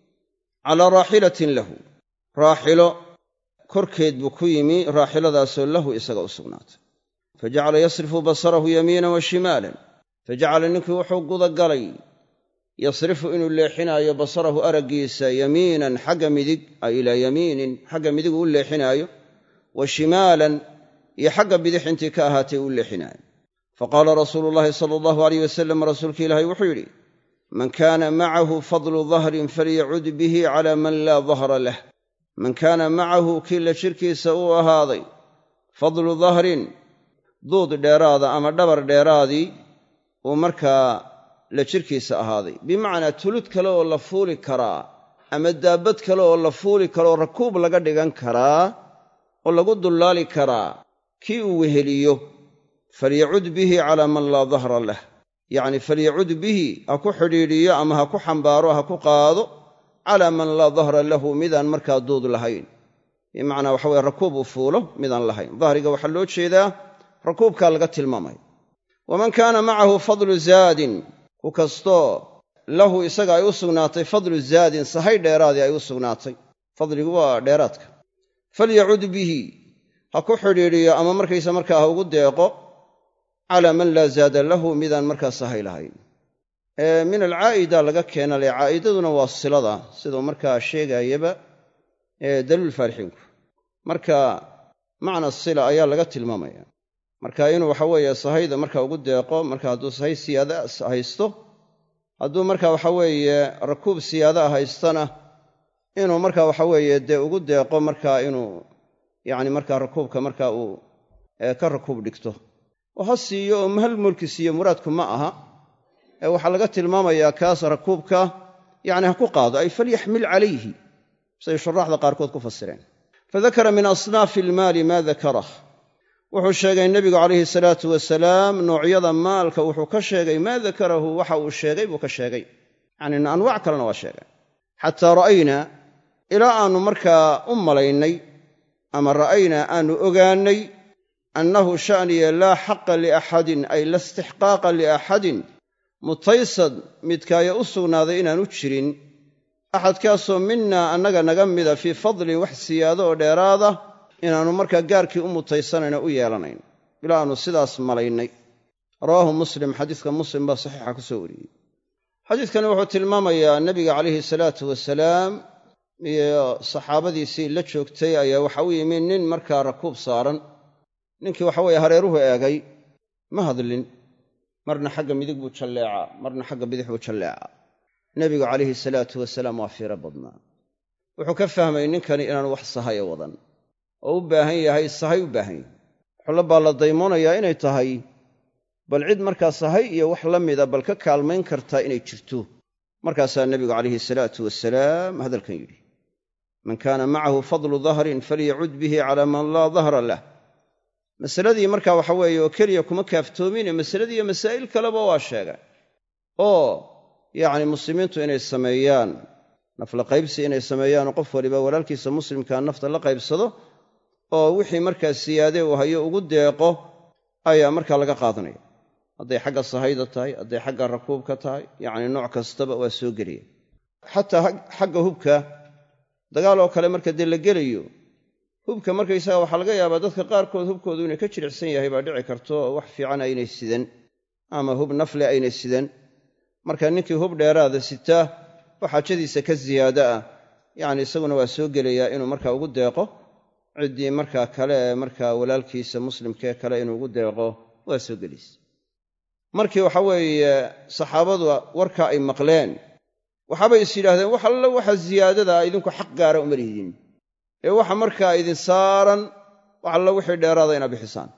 S1: calaa raaxilatin lahu, raaxilo korkeed buu ku yimi, raaxiladaasoo lahu isaga u sugnaatay. fajacala yasrifu basarahu yamiinan wa shimaalan, fajacala ninkii wuxuu gudagalay yasrifu inuu leexinaayo basarahu araggiisa yamiinan xagga midig, ay ilaa yamiinin xagga midig uu leexinaayo, wa shimaalan iyo xagga bidix intii ka ahaatay uu leexinaayo. faqaala rasuulu llaahi sala allahu alayh wasalam, rasuulka ilaahay wuxuu yidhi, man kaana macahu fadlu dahrin falyacud bihi calaa man laa dahra lah. man kaana macahu kii la jirkiisa uu ahaaday fadlu dahrin, duud dheeraada ama dhabar dheeraadii uu markaa la jirkiisa ahaaday, bimacnaa tulud kale oo la fuuli karaa ama daabad kale oo la fuuli karo oo rakuub laga dhigan karaa oo lagu dullaali karaa, kii uu weheliyo, falyacud bihi calaa man laa dahra lah, yacni falyacud bihi ha ku xidhiidhiyo ama ha ku xambaaro ha ku qaado calaa man laa dahra lahu, midaan markaa duud lahayn, bimacnaa waxa weye rakuub uu fuulo midaan lahayn. dahriga waxaa loo jeedaa rakuubkaa laga tilmaamay. waman kaana macahu fadlu zaadin, ku kastoo lahu isaga ay u sugnaatay fadlu zaadin, sahay dheeraadii ay u sugnaatay, fadligu waa dheeraadka, falyacud bihi ha ku xidhiidhiyo ama markaysa markaa ha ugu deeqo calaa man laa zaada lahu, midaan markaa sahay lahayn. min alcaa'ida laga keenale, caa'idaduna waa silada, siduu markaa sheegaayaba daliil faalixiinku. marka macna sila ayaa laga tilmaamaya. marka inuu waxa weeye sahayda marka ugu deeqo, marka hadduu sahay siyaada haysto, hadduu marka waxa weeye rakuub siyaada haystana inuu marka waxa weeye dee ugu deeqo, marka inuu yacni marka rakuubka marka uu ka rakuub dhigto oo ha siiyo oo mahal mulki siiyo, muraadku ma aha. waxaa laga tilmaamayaa kaas rakuubka yacni ha ku qaado, ay falyaxmil calayhi, siday shuraaxda qaarkood ku fasireen. fadakara min asnaafi ilmaali maa dakarah, wuxuu sheegay nebigu calayhi salaatu wasalaam noocyada maalka wuxuu ka sheegay maa dakarahu, waxa uu sheegay buu ka sheegay, yacni anwaac kalena waa sheegay. xataa ra'aynaa, ilaa aannu markaa u malaynay ama ra'aynaa aannu ogaannay annahu sha'niya laa xaqa liaxadin, ay la istixqaaqa liaxadin, mutaysad midkaaya u sugnaaday inaanu jirin, axadkaasoo minnaa annaga naga mida fii fadlin wax siyaado oo dheeraada inaannu markaa gaarkii u mutaysanayno u yeelanayn, ilaa aannu sidaas malaynay. rawaahu muslim, xadiiska muslim baa saxiixa ku soo wariyey. xadiidkani wuxuu tilmaamayaa nebiga calayhi salaatu wasalaam iyo saxaabadiisii la joogtay ayaa waxa u yimi nin markaa rakuub saaran. ninkii waxa weeye hareeruhu eegay, ma hadlin, marna xagga midig buu jalleecaa, marna xagga bidix buu jalleecaa. nebigu calayhi salaatu wasalaam waa fiiro badnaa. wuxuu ka fahmay ninkani inaanu wax sahaya wadan oo u baahan yahay sahay u baahan yahay. xulla baa la daymoonayaa inay tahay bal cid markaa sahay iyo wax la mida bal ka kaalmayn kartaa inay jirto. markaasaa nebigu calayhi salaatu wasalaam hadalkan yidhi: man kaana macahu fadlu dahrin falyacud bihi calaa man laa dahra lah. masaladii markaa waxa weeye oo keliya kuma kaaftoomine masaladii iyo masaa'il kaleba waa sheegay oo yacni muslimiintu inay sameeyaan nafla qaybsi, inay sameeyaan oo qof waliba walaalkiisa muslimkaa nafta la qaybsado oo wixii markaa siyaade uu hayo ugu deeqo ayaa markaa laga qaadanaya. hadday xagga sahayda tahay, hadday xagga rakuubka tahay, yacni nooc kastaba waa soo gelaya. xataa xagga hubka dagaal oo kale marka dee la gelayo, hubka markaysaga waxaa laga yaabaa dadka qaarkood hubkoodu inay ka jilicsan yahay baa dhici karto oo wax fiican aynay sidan ama hub nafle aynay sidan. marka ninkii hub dheeraada sitaa oo xaajadiisa ka ziyaada ah, yacni isaguna waa soo gelayaa inuu markaa ugu deeqo ciddii markaa kale ee markaa walaalkiisa muslimkee kale inuu ugu deeqo waa soo gelaysa. markii waxa weeye saxaabadu warka ay maqleen, waxaabay is yidhaahdeen wax alla waxa ziyaadada idinku xaq gaara uma lihidin, ee waxa markaa idin saaran wax alla wixii dheeraada inaad bixisaan.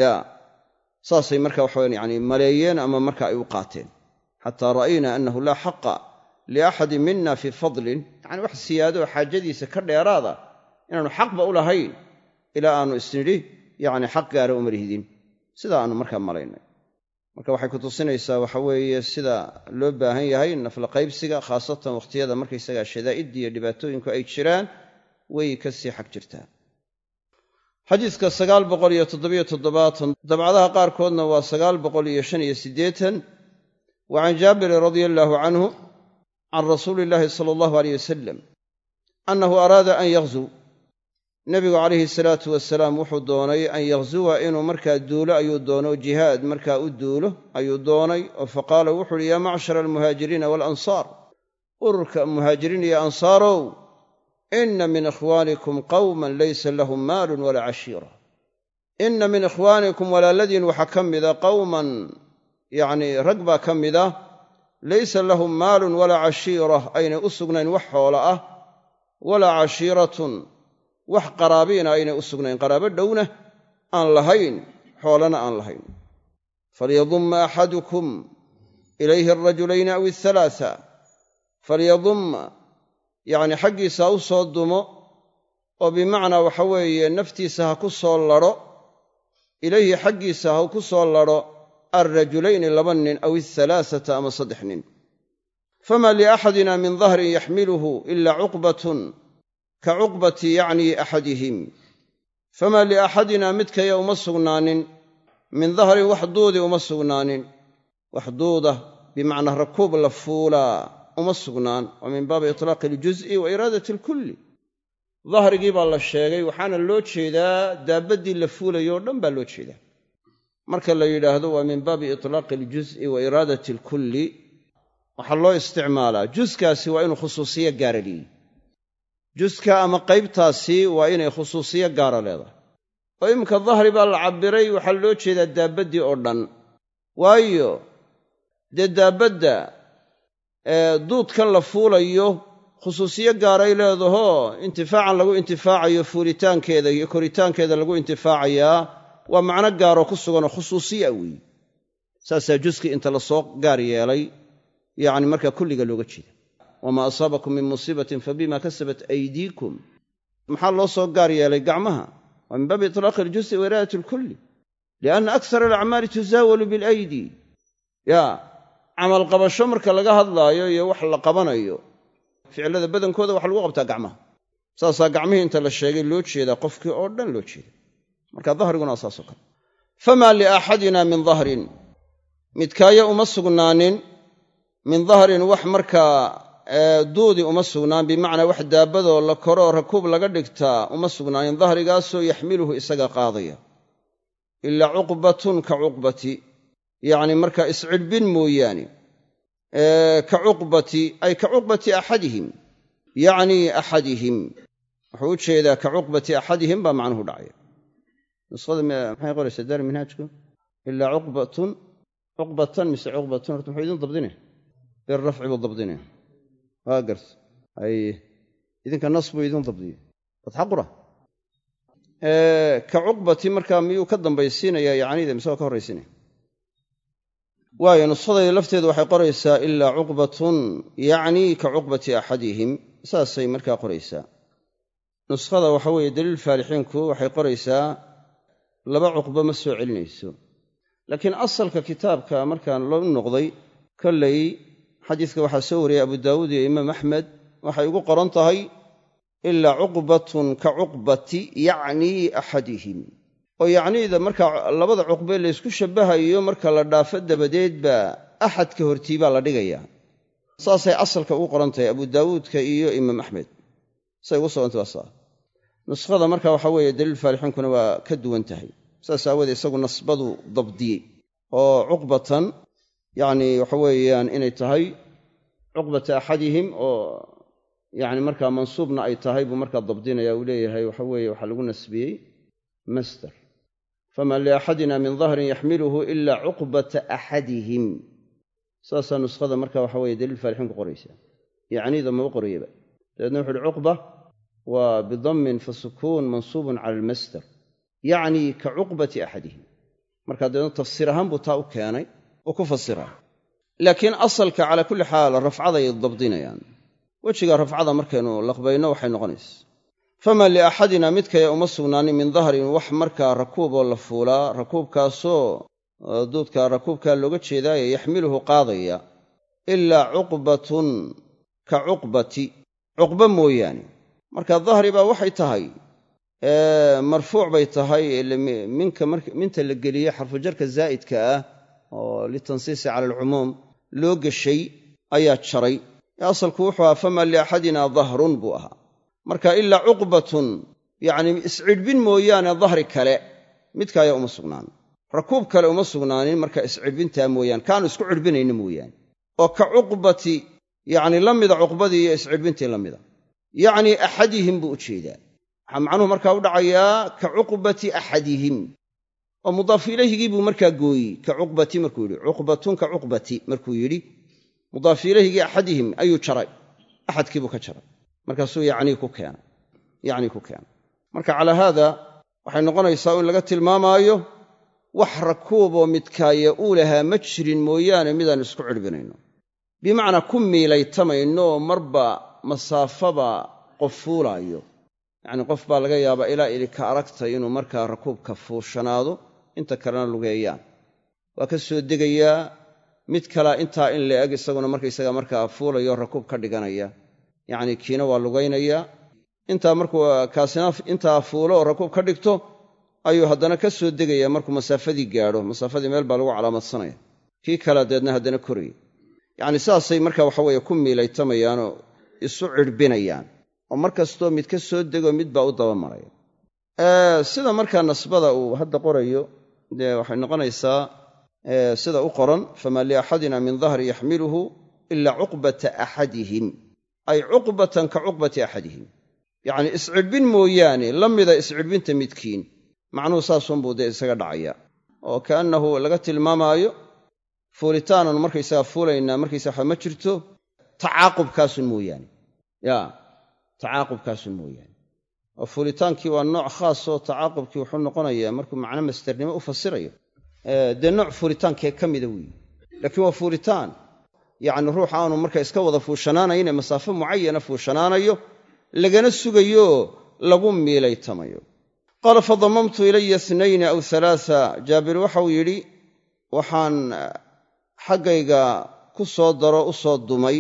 S1: saasay marka waxaweyan yani maleeyeen ama marka ay u qaateen. xataa ra'ayna annahu laa xaqa liaxadin mina fii fadlin, yani wax siyaado oo xaajadiisa ka dheeraada inaanu xaqba u lahayn ilaa aanu isnidhi yani xaq gaara uma lihidin. sidaa aanu markaa malaynay. marka waxay ku tusinaysaa waxa weeye sida loo baahan yahay nafla qaybsiga, khaasatan wakhtiyada markaysagaa shadaa'idda iyo dhibaatooyinku ay jiraan way ka sii xag jirtaa. xadiiska 977 dabcadaha qaarkoodna waa 985. wa can jaabirin radia allaahu canhu can rasuuli illaahi sala allahu alayh wasalam annahu araada an yaghzuu. nebigu calayhi salaatu wasalaam wuxuu doonay an yaghzuwa inuu markaa duulo ayuu doono, jihaad markaa u duulo ayuu doonay. oo faqaala wuxu uhi: yaa macshara almuhaajiriina waalansaar, ururka muhaajiriin iyo ansaarow, inna min ikhwaanikum qawman laysa lahum maalun walaa cashiira. inna min ikhwaanikum walaaladiin waxaa ka mida qawman, yacnii rag baa ka mida, laysa lahum maalun walaa cashiira, aynay u sugnayn wax xoola ah, walaa cashiiratun, wax qaraabiina aynay u sugnayn, qaraabo dhowna aan lahayn, xoolana aan lahayn. falyadumma axadukum ilayhi arajulayni aw athalaatha, falyadumma yacni xaggiisa ha u soo dumo oo bimacnaa waxa weeye naftiisa ha ku soo ladho, ilayhi xaggiisa ha ku soo ladho alrajulayni 2 nin, aw athalaasata ama 3 nin. fama liaxadina min dahrin yaxmiluhu ila cuqbatun ka cuqbati yacni axadihim. fama liaxadina midkaya uma sugnaanin min dahrin wax duudi uma sugnaanin, wax duuda bimacnaa rakuub la fuulaa uma sugnaan. wa min baabi itlaaqi aljuz'i wa iraadati alkulli. dahrigii baa la sheegay, waxaana loo jeedaa daabaddii la fuulayo o dhan baa loo jeedaa. marka la yidhaahdo waa min baabi itlaaqi aljuz'i wa iraadati alkulli, waxaa loo isticmaalaa juskaasi waa inuu khusuusiyo gaara leeyihi. juska ama qaybtaasi waa inay khusuusiyo gaara leedahay. oo iminka dahri baa la cabbiray, waxaa loo jeedaa daabaddii oo dhan. waayo dee daabadda duudkan la fuulayo khusuusiyo gaaray leedahoo intifaacan lagu intifaacayo fuulitaankeeda iyo koritaankeeda lagu intifaacayaa waa macno gaaroo ku suganoo khusuusiya weeye. saasaa juskii inta la soo gaar yeelay yacni markaa kulliga looga jeeda. wamaa asaabakum min musiibatin fabima kasabat aydiikum, maxaa loo soo gaar yeelay gacmaha? waa min baabi itlaaqi aljuz'i wa iraadati alkulli, lianna aksara alacmaali tusaawalu bilaydi. camal qabasho marka laga hadlaayo iyo wax la qabanayo, ficilada badankooda waxa lagu qabtaa gacmaha. saasaa gacmihii inta la sheegay loo jeedaa qofkii oo dhan loo jeeda. marka dahriguna waa saasoo kale. famaa liaxadina min dahrin, midkaaya uma sugnaanin min dahrin wax markaa duudi uma sugnaan, bimacnaa wax daabadoo la koroo rakuub laga dhigtaa uma sugnaanin, dahrigaasoo yaxmiluhu isaga qaadaya, ilaa cuqbatun ka cuqbati, yacni markaa iscidhbin mooyaane, ka cuqbati ay ka cuqbati axadihim, yacnii axadihim wuxuu u jeedaa ka cuqbati axadihim baa macnuhu dhacaya. nuskhada maxay qoraysaa daari minhaajku ilaa cuqbatan mise cuqbatun horta muxuu idin dabdine birrafci buu dabdine waa garta ay idinka nas buu idin dabdiye fatxa qura ka cuqbati markaa miyuu ka dambaysiinayaa yacnida mise waa ka horraysiinaya waayo nuskhadayda lafteedu waxay qoraysaa ilaa cuqbatun yacnii ka cuqbati axadihim saasay markaa qoraysaa. nuskhada waxa weeye daliil faalixiinku waxay qoraysaa laba cuqbo ma soo celinayso, laakiin asalka kitaabka markaan loo noqday kollay xadiiska waxaa soo wariyey abu daawuud iyo imaam axmed waxay ugu qoran tahay ilaa cuqbatun ka cuqbati yacnii axadihim, oo yacniida markaa labada cuqbee laysku shabbahayo marka la dhaafo dabadeed baa axadka hortii baa la dhigayaa. saasay asalka ugu qoran tahay abu daawuudka iyo imaam axmed say ugu sugantay waa saa. nuskhada marka waxa weeye daliil faalixiinkuna waa ka duwan tahay, saas aawoodee isagu nasbadu dabdiyey oo cuqbatan yacni waxa weeyaan inay tahay cuqbata axadihim oo yacni markaa mansuubna ay tahay buu markaa dabdinaya uu leeyahay waxa weeye waxaa lagu nasbiyey masdar faman liaxadina min dahrin yaxmiluhu ilaa cuqbata axadihim. saasaa nuskhada marka waxa weeye daliil faalixiinku qoraysaa, yacniida maba qorayaba. dabeedna wuxu uhi cuqba waa bidammin fasukuun mansuubun cala almasdar yacnii ka cuqbati axadihim. markaa dabeedna tafsiir ahaan buu taa u keenay oo ku fasiraa, laakiin asalka calaa kulli xaal rafcaday dabdinayaan. wejiga rafcada markaynu laqbayno waxay noqonaysa faman liaxadina midkaya uma sugnaanin min dahrin wax markaa rakuuboo la fuulaa, rakuubkaasoo duudka rakuubkaa looga jeedaaye yaxmiluhu qaadaya ilaa cuqbatun ka cuqbati cuqba mooyaane. marka dahri baa waxay tahay marfuuc bay tahay minta la geliye xarfujarka zaa'idka ah oo litansiisi cala alcumuum loo geshay ayaa jaray. asalku wuxuu ahaa faman liaxadina dahrun buu ahaa. marka ilaa cuqbatun yacni iscidhbin mooyaane dahri kale midkaaya uma sugnaan, rakuub kale uma sugnaanin marka iscidhbintaa mooyaane kaanu isku cidhbinayna mooyaane, oo ka cuqbati yacni la mida cuqbadii iyo iscidhbintii la mida yacnii axadihim buu u jeedaa. waxaa macnuhu markaa u dhacayaa ka cuqbati axadihim oo mudaaf ilayhigii buu markaa gooyey ka cuqbati markuu yidhi cuqbatun ka cuqbati markuu yidhi mudaaf ilayhigii axadihim ayuu jaray, axadkiibuu ka jaray markaasuu yacnii ku keenay. marka calaa haada waxay noqonaysaa in laga tilmaamaayo wax rakuuboo midkaaya uu lahaa ma jirin mooyaane midaan isku cidhbinayno, bimacnaa ku miilaytamayno marba masaafaba qof fuulaayo. yacnii qof baa laga yaabaa ilaa idinka aragtay inuu markaa rakuubka fuushanaado, inta kalena lugeeyaan, waa ka soo degayaa mid kalea intaa in la eg isaguna markaysaga markaa fuulayo rakuub ka dhiganaya, yacnii kiina waa lugaynayaa. intaa markuu kaasina intaa fuulo oo rakuub ka dhigto ayuu haddana ka soo degayaa markuu masaafadii gaadho, masaafadii meel baa lagu calaamadsanaya, kii kalea deedna haddana koraya. yacni saasay marka waxa weeye ku miilaytamayaanoo isu cidhbinayaan, oo mar kastoo mid ka soo dego mid baa u daba maraya. sida markaa nasbada uu hadda qorayo dee waxay noqonaysaa sida u qoran faman liaxadina min dahri yaxmiluhu ilaa cuqbata axadihim ay cuqbatan ka cuqbati axadihim, yacni iscidhbin mooyaane la mida iscidhbinta midkiin. macnuhu saasunbuu dee isaga dhacaya oo kaannahu laga tilmaamaayo fuulitaananu markaysaga fuulaynaa markaysa waxa ma jirto tacaaqubkaasun mooyaane oo fuulitaankii waa nooc khaasoo tacaaqubkii wuxuu noqonayaa markuu macno masdarnimo u fasirayo dee nooc fuulitaankee ka mida weeye, laakiin waa fuulitaan yacni ruux aanu marka iska wada fuushanaanayn ee masaafo mucayana fuushanaanayo lagana sugayo lagu miilaytamayo. qaala fadamamtu ilaya inayni aw alaaa, jaabir waxau yidhi waxaan xaggayga ku soo daro u soo dumay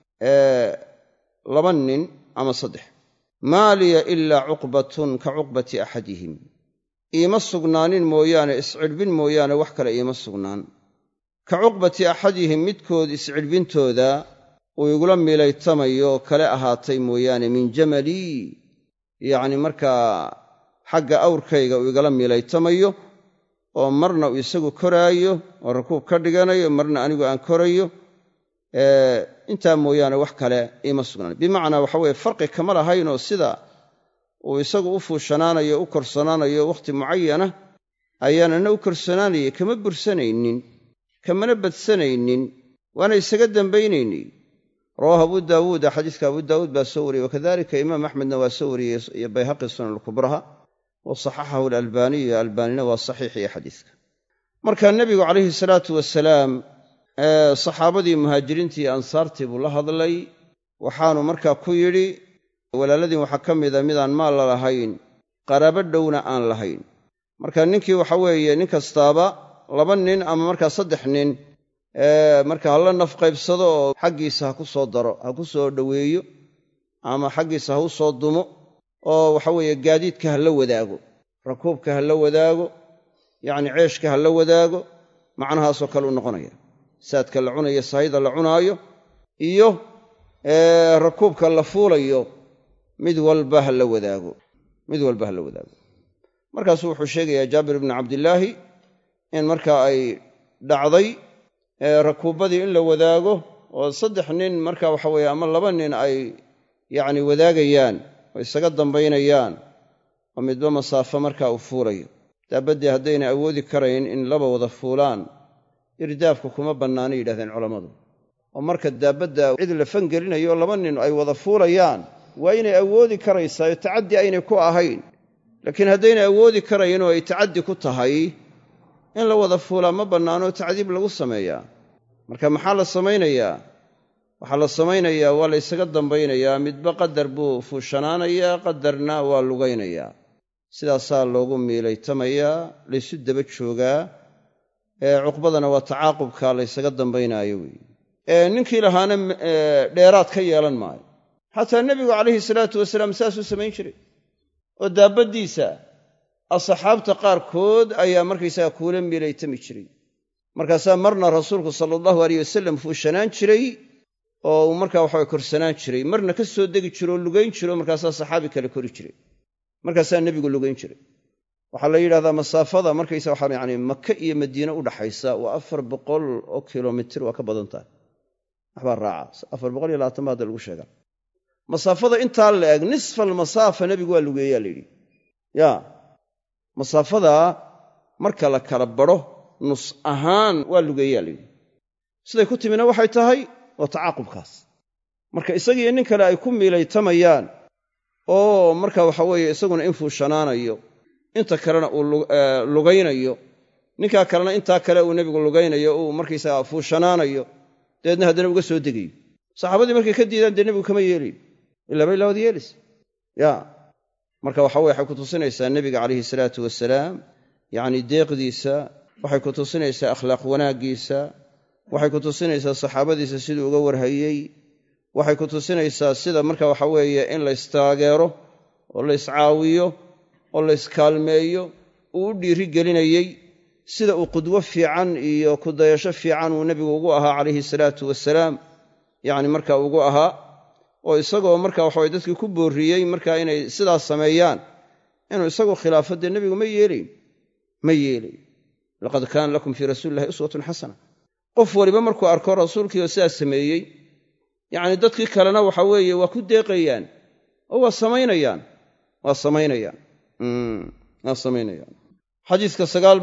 S1: laba nin ama saddex. maa liya ilaa cuqbatun ka cuqbati axadihim, iima sugnaanin mooyaane iscidhbin mooyaane wax kale iima sugnaan. ka cuqbati axadihim midkood iscidhbintooda uu igula miilaytamayo kale ahaatay mooyaane min jamalii, yacni markaa xagga awrkayga uu igala miilaytamayo oo marna uu isagu koraayo oo rakuub ka dhiganayo, marna anigu aan korayo intaa mooyaane wax kale iima sugnaan. bimacnaa waxa weeye farqi kama lahaynoo sida uu isagu u fuushanaanayo u korsanaanayo wakhti mucayana ayaanana u korsanaanayay kama bursanaynin kamana badsanaynin waana isaga dambaynaynay. rawaahu abu daawuuda, xadiiska abu daawuud baa soo wariyey, wakadalika imaam axmedna waa soo wariyey iyo bayhaqi sunan alkubraha, wa saxaxahu alalbaaniyu, albaanina waa saxiixiyo xadiiska. marka nebigu calayhi salaatu wasalaam saxaabadii muhaajiriintii iyo ansaartii buu la hadlay, waxaanu markaa ku yidhi walaaladiin waxaa ka mida midaan maal la lahayn, qaraabo dhowna aan lahayn. marka ninkii waxa weeye nin kastaaba 2 nin ama markaa 3 nin marka hala naf qaybsado oo xaggiisa ha ku soo daro, ha ku soo dhoweeyo, ama xaggiisa ha u soo dumo, oo waxa weeye gaadiidka ha la wadaago, rakuubka ha la wadaago, yacni ceeshka ha la wadaago, macnahaasoo kale u noqonaya. saadka la cunayo, sahayda la cunaayo, iyo rakuubka la fuulayo, mid walba ha la wadaago. markaasuu wuxuu sheegayaa jaabir ibnu cabdillaahi in markaa ay dhacday rakuubbadii in la wadaago oo 3 nin marka waxa weeye ama 2 nin ay yacni wadaagayaan oo isaga dambaynayaan oo midba masaafo markaa uu fuulayo. daabaddii haddayna awoodi karayn in 2 wada fuulaan, irdaafku kuma bannaanay yidhahdeen culammadu. oo marka daabadda cid la fangelinayo oo 2 nin ay wada fuulayaan waa inay awoodi karaysaa oo tacaddi aynay ku ahayn. laakiin haddayna awoodi karayn oo ay tacaddi ku tahay, in la wada fuulaa ma bannaano, tacdiib lagu sameeyaa. marka maxaa la samaynayaa? waxaa la samaynayaa waa la ysaga dambaynayaa, midba qadar buu fuushanaanayaa, qadarna waa lugaynayaa. sidaasaa loogu miilaytamayaa, laysu daba joogaa. cuqbadana waa tacaaqubka laysaga dambaynaayo weeye. ninkii lahaana dheeraad ka yeelan maayo. xataa nebigu calayhi salaatu wasalaam saasuu samayn jiray, oo daabaddiisa asxaabta qaarkood ayaa markaysaga kuula miilaytami jiray. markaasaa marna rasuulku sala allahu alayh wasalam fuushanaan jiray oo uu markaa waxaa korsanaan jiray, marna ka soo degi jiro oo lugayn jiro, markaasaa saxaabi kale kori jiray, markaasaa nebigu lugayn jiray. waxaa la yidhahdaa masaafada markaysa waxaa yacni maka iyo madiine u dhaxaysa waa 400 oo kilomitir, waa ka badan tahay. waxbaa raaca 420 baa hadda lagu sheegaa. masaafada intaa la eg nisfal masaafa nebigu waa lugeeyaa la yidhi. masaafada marka la kala badho nus ahaan waa lugeeyaa la yidhi. siday ku timina waxay tahay waa tacaaqubkaas. marka isagiiyo nin kale ay ku miilaytamayaan oo marka waxa weeye isaguna in fuushanaanayo, inta kalena uu lugaynayo, ninkaa kalena intaa kale uu nebigu lugaynayo, uu markaysaga fuushanaanayo, dabeedna haddana uga soo degayo. saxaabadii markay ka diidaan dee nebigu kama yeelayn, ilaaba ilaa wad yeelis. marka waxa weye waxay ku tusinaysaa nebiga calayhi salaatu wasalaam yacni deeqdiisa, waxay ku tusinaysaa akhlaaq wanaaggiisa, waxay ku tusinaysaa saxaabadiisa siduu uga warhayey, waxay ku tusinaysaa sida marka waxa weeye in la istaageero oo la iscaawiyo oo la iskaalmeeyo uu u dhiiri gelinayey, sida uu qudwo fiican iyo kudayasho fiican uu nebigu ugu ahaa calayhi salaatu wasalaam, yacni marka ugu ahaa, oo isagoo marka waxaweye dadkii ku boorriyey markaa inay sidaas sameeyaan, inuu isagu khilaafo dee nebigu ma yeelayn. laqad kaana lakum fii rasuulillahi uswatun xasana. qof waliba markuu arko rasuulkii oo sidaas sameeyey, yacni dadkii kalena waxa weeye waa ku deeqayaan oo waa samaynayaan. xadiiska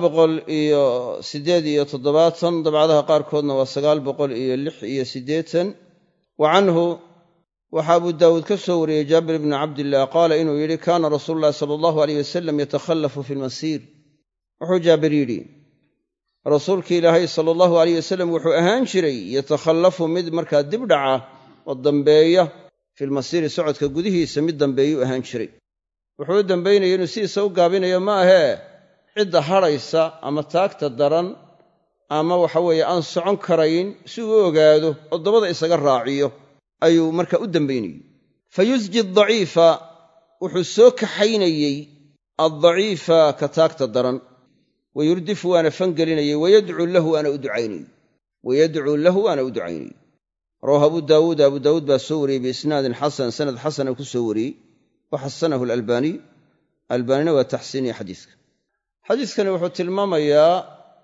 S1: 978 dabcadaha qaarkoodna waa 986. wa canhu waxaa abu daawuud ka soo wariyey jaabir ibni cabdillaah qaala inuu yidhi kaana rasuulu llahi sala allahu alayh wasalam yatakhallafu fi lmasiir. wuxuu jaabir yidhi rasuulkii ilaahay sala allahu alayh wasalam wuxuu ahaan jiray yatakhallafu mid markaa dib dhaca oo dambeeya filmasiiri socodka gudihiisa mid dambeeyuu ahaan jiray. wuxuu u dambaynaya inuu sidiisa u gaabinayo ma ahee cidda hadhaysa ama taagta daran ama waxa weeye aan socon karayn si uu u ogaado oo dabada isaga raaciyo ayuu marka u dambaynayey. fa yusji adaciifa wuxuu soo kaxaynayey addaciifa ka taagta daran, wayurdifu waana fangelinayey, wayadcuu lahu waana u ducaynayey. rawaahu abu daawuud baa soo wariyey biisnaadin xasan, sanad xasana ku soo wariyey, wa xasanahu alalbaaniy, albaanina waa taxsiiniya xadiiska. xadiiskani wuxuu tilmaamayaa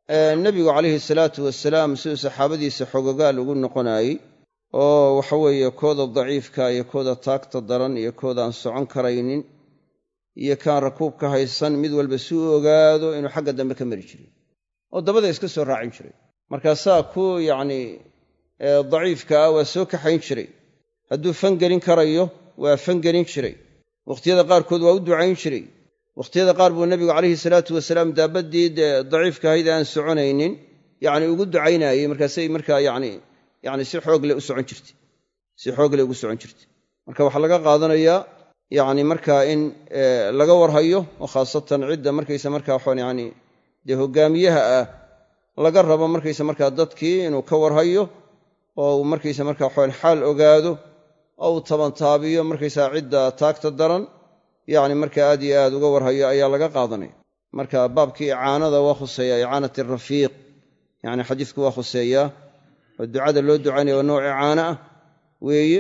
S1: nebigu calayhi salaatu wasalaam siduu saxaabadiisa xogogaal ugu noqonaayey oo waxaweeye kooda daciifka iyo kooda taagta daran iyo kooda aan socon karaynin iyo kaan rakuubka haysan mid walba si u ogaado inuu xagga dambe ka mari jiray oo dabada iska soo raacin jiray markaasaa ku daciifka ah waa soo kaxayn jiray hadduu fangelin karayo waa fangelin jiray wakhtiyada qaarkood waa u ducayn jiray wakhtiyada qaar buu nebigu calayhi salaatu wasalaam daabaddii daciifka ahayd aan soconaynin ugu ducaynaayey markaasay markaa si xoogle u socon jirtay si xoogle ugu socon jirtay marka waxaa laga qaadanayaa markaa in laga warhayo oo khaasatan cidda markaysa markaa dee hoggaamiyaha ah laga rabo markaysa markaa dadkii inuu ka warhayo oo uu markaysa markaa xaal ogaado oo uu tabantaabiyo markaysaa cidda taagta daran markaa aad iyo aad uga warhayo ayaa laga qaadanaya marka baabkii icaanada waa khuseeyaa icaanat arafiiq xadiisku waa khuseeyaa oo ducada loo ducaynaya waa nooc icaana ah weeye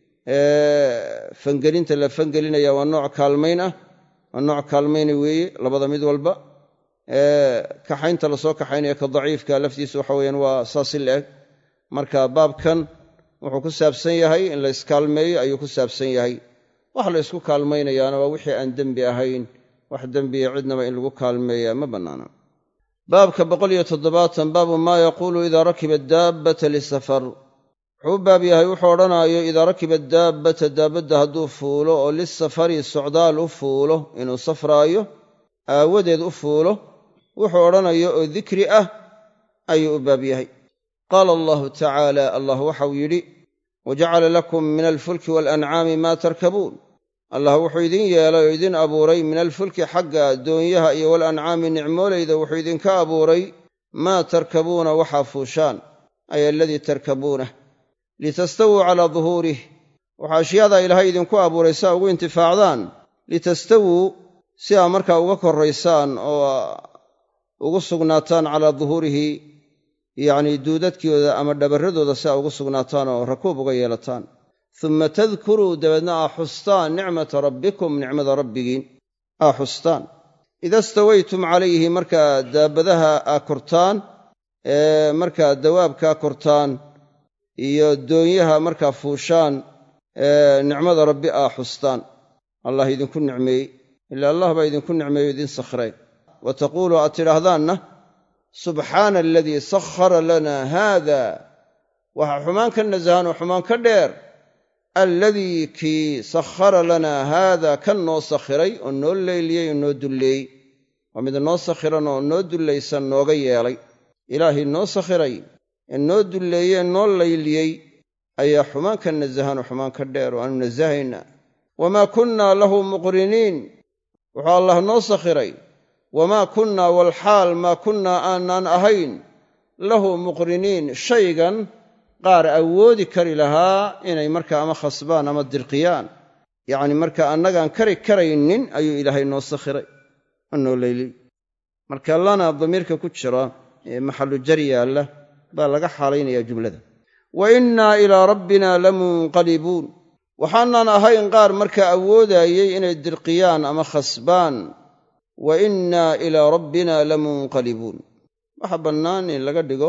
S1: fangelinta la fangelinaya waa nooc kaalmayna weeye labada mid walba kaxaynta lasoo kaxaynaya ka daciifka laftiisa waxa weyaan waa saasi la-eg marka baabkan wuxuu ku saabsan yahay in la iskaalmeeyo ayuu ku saabsan yahay wax la isku kaalmaynayaana waa wixii aan dembi ahayn wax dembiya cidnaba in lagu kaalmeeya ma bannaana baabka 107 baabu maa yaquulu idaa rakiba daabbata lisafar wuxuu u baab yahay wuxuu odhanaayo idaa rakiba daabbata daabadda hadduu fuulo oo lisafari socdaal u fuulo inuu safraayo aawadeed u fuulo wuxuu odhanayo oo dikri ah ayuu u baab yahay qaala allahu tacaala allah waxau yidhi wajacala lakum min alfulki waalancaami maa tarkabuun allah wuxuu idin yeelay oo idin abuuray min alfulki xagga doonyaha iyo waalancaami nicmoolayda wuxuu idinka abuuray maa tarkabuuna waxaa fuushaan ay aladii tarkabuunah litastawuu calaa duhuurih waxaa ashyaadaa ilaahay idinku abuuray si aa ugu intifaacdaan litastawuu si aa markaa uga korraysaan oo ugu sugnaataan calaa duhuurihi duudadkooda ama dhabarradooda si aa ugu sugnaataan oo rakuub uga yeelataan uma tadkuruu dabeedna aa xustaan nicmata rabbikum nicmada rabbigiin aa xustaan ida stawaytum calayhi markaa daabadaha aa kortaan markaa dawaabkaa kortaan iyo doonyaha markaa fuushaan nicmada rabbi aa xustaan allah idinku nicmeeyey ila allah baa idinku nicmeeyo idin sakhray wa taquulu aad tidhaahdaanna subxaana aladii sakhara lana haada waxaa xumaan ka nasahan oo xumaan ka dheer alladii kii sakhara lanaa haada kan noo sakhiray oo noo leyliyey oo noo dulleeyey waa mid noo sakhiran oo noo dullaysan nooga yeelay ilaahii noo sakhiray ee noo dulleeyey ee noo layliyey ayaa xumaan ka nasahan oo xumaan ka dheer oo aanu nasahaynaa wamaa kunnaa lahu muqriniin wuxuu allah noo sakhiray wamaa kunnaa walxaal maa kunnaa aanaan ahayn lahu muqriniin shaygan qaar awoodi kari lahaa inay markaa ama khasbaan ama dirqiyaan marka annagaan kari karaynin ayuu ilaahay noo sakhiray oo noo leyliyey marka lana damiirka ku jira ee maxallu jar yaalla baa laga xaalaynayaa jumlada wa innaa ilaa rabbina lamunqalibuun waxaanaan ahayn qaar markaa awoodaayey inay dirqiyaan ama khasbaan wa innaa ilaa rabbina lamunqalibuun waxa bannaan in laga dhigo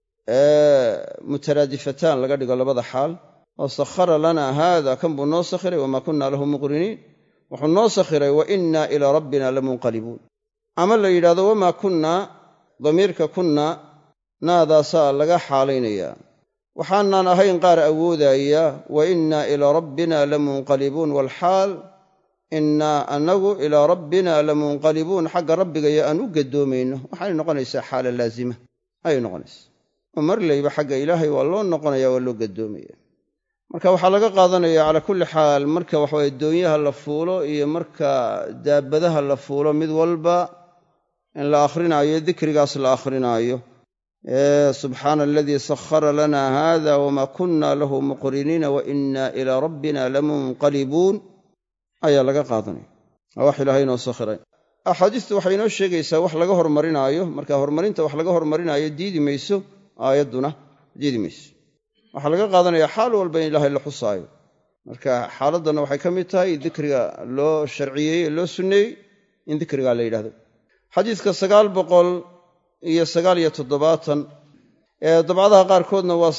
S1: mutaraadifataan laga dhigo labada xaal oo sakhara lanaa haada kan buu noo sakhiray wamaa kunnaa lahu muqriniin wuxuu noo sakhiray wa innaa ilaa rabbina lamunqalibuun ama la yidhahdo wamaa kunnaa damiirka kunnaa naadaasaa laga xaalaynayaa waxaanaan ahayn qaar awoodaaya wa innaa ilaa rabbina lamunqalibuun walxaal innaa annagu ilaa rabbina lamunqalibuun xagga rabbigayo aan u gadoomayno waxaanay noqonaysaa xaala laazima ayay noqonaysaa oo marlayba xagga ilaahay waa loo noqonaya waa loo gadoomaya marka waxaa laga qaadanaya calaa kulli xaal marka waxaweye doonyaha la fuulo iyo marka daabadaha la fuulo mid walba in la akhrinaayo dikrigaas la akhrinaayo subxaana aladii sakhara lanaa haada wamaa kunna lahu muqriniina wa innaa ilaa rabbina lamunqalibuun ayaa laga qaadanaya waa wax ilaahay inoo sakhiray axaadiistu waxay inoo sheegaysaa wax laga hormarinaayo marka horumarinta wax laga hormarinaayo diidi mayso aayadduna diidi mayso waxaa laga qaadanaya xaal walba in ilaahay la xusaayo marka xaaladdanna waxay ka mid tahay dikriga loo sharciyeeyey ee loo sunneeyey in dikrigaa la yidhahdo xadiiska iyo 970 dabcadaha qaarkoodna waa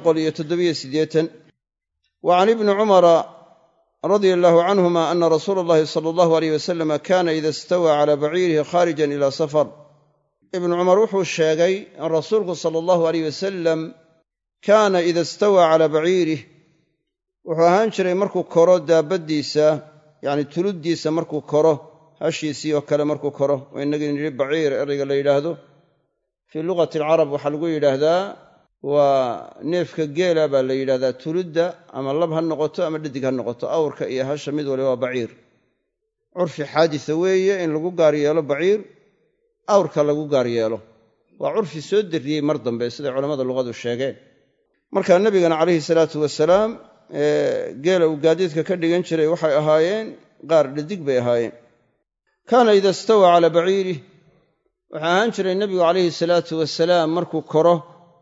S1: 987 wa can ibni cumara radia allahu canhuma ana rasuula allahi sala allahu alayh wasalam kaana ida istawaa calaa baciirihi khaarijan ila safar. ibnu cumar wuxuu sheegay in rasuulku sala allahu alayh wasalam kaana ida istawaa calaa baciirih wuxuu ahaan jiray markuu koro daabaddiisa yacni tuluddiisa markuu koro hashiisii oo kale markuu koro waa innagii nidhi baciir erayga la yidhaahdo fii luqati alcarab waxaa lagu yidhaahdaa waa neefka geela baa la yidhahdaa tuludda ama lab ha noqoto ama dhadig ha noqoto awrka iyo hasha mid waliba waa baciir. curfi xaadisa weeye in lagu gaar yeelo baciir awrka lagu gaar yeelo waa curfi soo darriyey mar dambe siday culammada luqadu sheegeen. markaa nebigana calayhi salaatu wasalaam geela uu gaadiidka ka dhigan jiray waxay ahaayeen qaar dhadig bay ahaayeen. kaana ida istawaa calaa baciirih waxaa ahaan jiray nebigu calayhi salaatu wasalaam markuu koro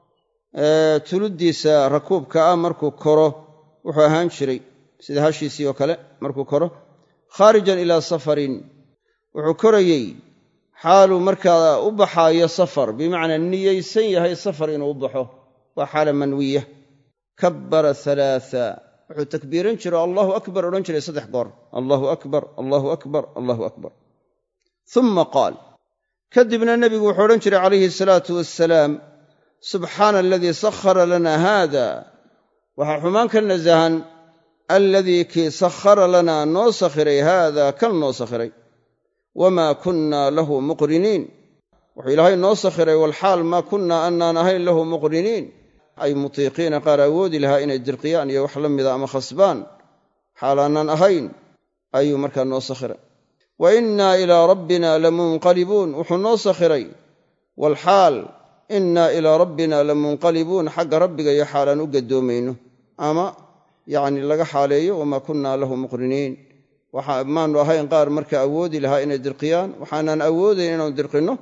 S1: tuluddiisa rakuubka ah markuu koro wuxuu ahaan jiray sida hashiisii oo kale markuu koro khaarijan ilaa safarin wuxuu korayey xaaluu markaa u baxaayo safar bimacnaa niyaysan yahay safar inuu u baxo waa xaala manwiya. kabbara 3 wuxuu takbiiran jiro allahu akbar odhan jiray 3 goor allahu akbar allahu akbar allahu akbar uma qaal kadibna nebigu wuxuu odhan jiray calayhi salaatu wassalaam subxaana aladii sakhara lana haada waxaa xumaan ka nasahan aladii kii sakhara lanaa noo sakhiray haada kan noo sakhiray wamaa kunnaa lahu muqriniin wuxuu ilaahay noo sakhiray walxaal maa kunnaa annaan ahayn lahu muqriniin ay mutiiqiina qaar awoodi lahaa inay dirqiyaan iyo wax la mida ama khasbaan xaal annaan ahayn ayuu markaa noo sakhiray wa innaa ilaa rabbina lamunqalibuun wuxuu noo sakhiray walxaal innaa ilaa rabbina lamunqalibuun xagga rabbiga iyo xaalaan u gadoomayno ama yacni laga xaaleeyo wamaa kunnaa lahu muqriniin maanu ahayn qaar marka awoodi lahaa inay dirqiyaan waxaanaan awoodayn inaanu dirqinno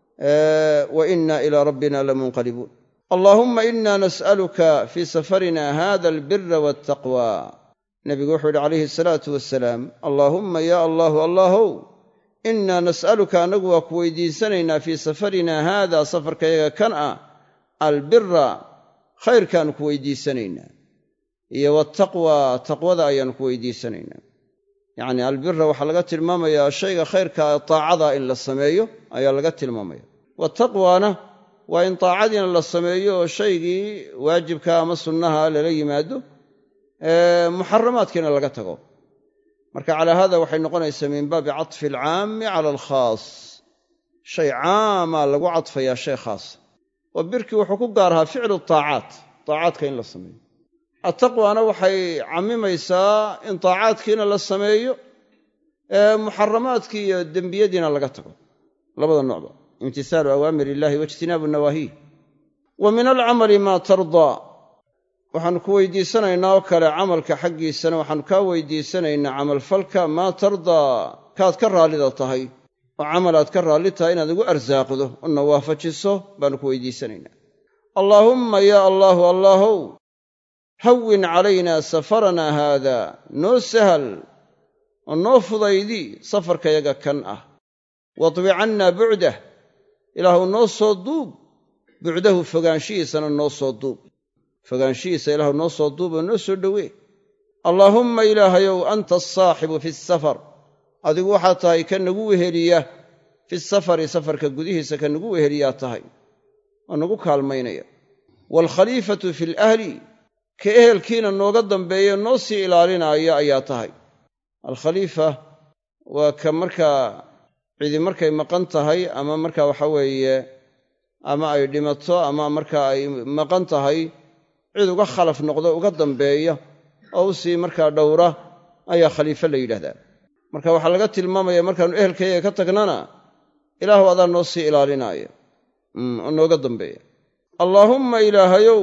S1: wa innaa ilaa rabbina lamunqalibuun. allaahumma innaa nas'aluka fii safarina hada albira waataqwa nebigu wuxuu yidhi calayhi salaatu wasalaam allaahumma yaa allaahu allaahow innaa nas'aluka annagu waa ku weydiisanaynaa fii safarinaa haada safarkayaga kan ah albira khayrkaannu ku weydiisanaynaa iyo waataqwa taqwada ayaannu ku weydiisanaynaa. yacni albira waxaa laga tilmaamayaa shayga khayrka taacada in la sameeyo ayaa laga tilmaamaya wataqwaana waa in taacadiina la sameeyo oo shaygii waajibka ama sunnaha lala yimaado muxaramaadkiina laga tago. marka calaa haada waxay noqonaysaa min baabi catfi alcaami cala alkhaas shay caamaa lagu cadfayaa shay khaasa oo birkii wuxuu ku gaar ahaa ficlu taacaadka in la sameeyo. attaqwaana waxay cammimaysaa in taacaadkiina la sameeyo muxaramaadkii iyo dembiyadiina laga tago labada noocba imtisaalu awaamir illaahi waijtinaabu nawaahiih. wa min alcamali maa tardaa waxaannu ku weydiisanaynaa oo kale camalka xaggiisana waxaannu kaa weydiisanaynaa camalfalka maa tardaa kaad ka raallida tahay oo camal aad ka raalli tahay inaad igu arsaaqdo oo na waafajiso baannu ku weydiisanaynaa. allaahumma yaa allaahu allaahow hawwin calaynaa safaranaa haada noo sahal oo noo fudaydi safarkayaga kan ah wadwi cannaa bucdah ilaahu noo soo duub bucdahu fogaanshihiisana noo soo duub fogaanshihiisa ilaahu noo soo duub oo noo soo dhowee. allaahumma ilaahayow anta asaaxibu fi safar adigu waxaa tahay ka nagu weheliya fi safari safarka gudihiisa ka nagu weheliyaa tahay oo nagu kaalmaynaya waalkhaliifatu fi lahli ka ehelkiina nooga dambeeye noo sii ilaalinaaya ayaa tahay. alkhaliifa waa ka markaa cidi markay maqan tahay ama markaa waxa weeye ama ay dhimato ama markaa ay maqan tahay cid uga khalaf noqdo uga dambeeya oo u sii markaa dhowra ayaa khaliifo la yidhahdaa. marka waxaa laga tilmaamaya markaannu ehelkayaga ka tagnana ilaahu adaa noo sii ilaalinaaya oo nooga dambeeya. allaahumma ilaahayow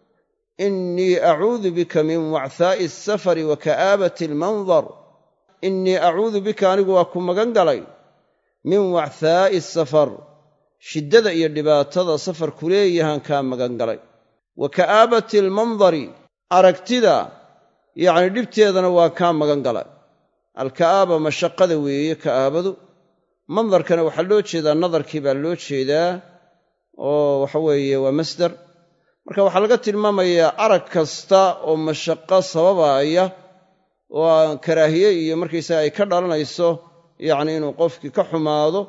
S1: innii acuudu bika min wachaa'i asafari wa ka'aabati almandar innii acuudu bika anigu waa ku magan galay min wachaa'i asafar shiddada iyo dhibaatada safarku leeyahaan kaa magan galay wa ka'aabati almandari aragtida yacni dhibteedana waa kaa magan galay. alka'aaba mashaqada weeye ka'aabadu mandarkana waxaa loo jeedaa nadarkii baa loo jeedaa oo waxa weeye waa masdar. marka waxaa laga tilmaamayaa arag kasta oo mashaqo sababaya oo aan karaahiye iyo markaysaga ay ka dhalanayso yacni inuu qofkii ka xumaado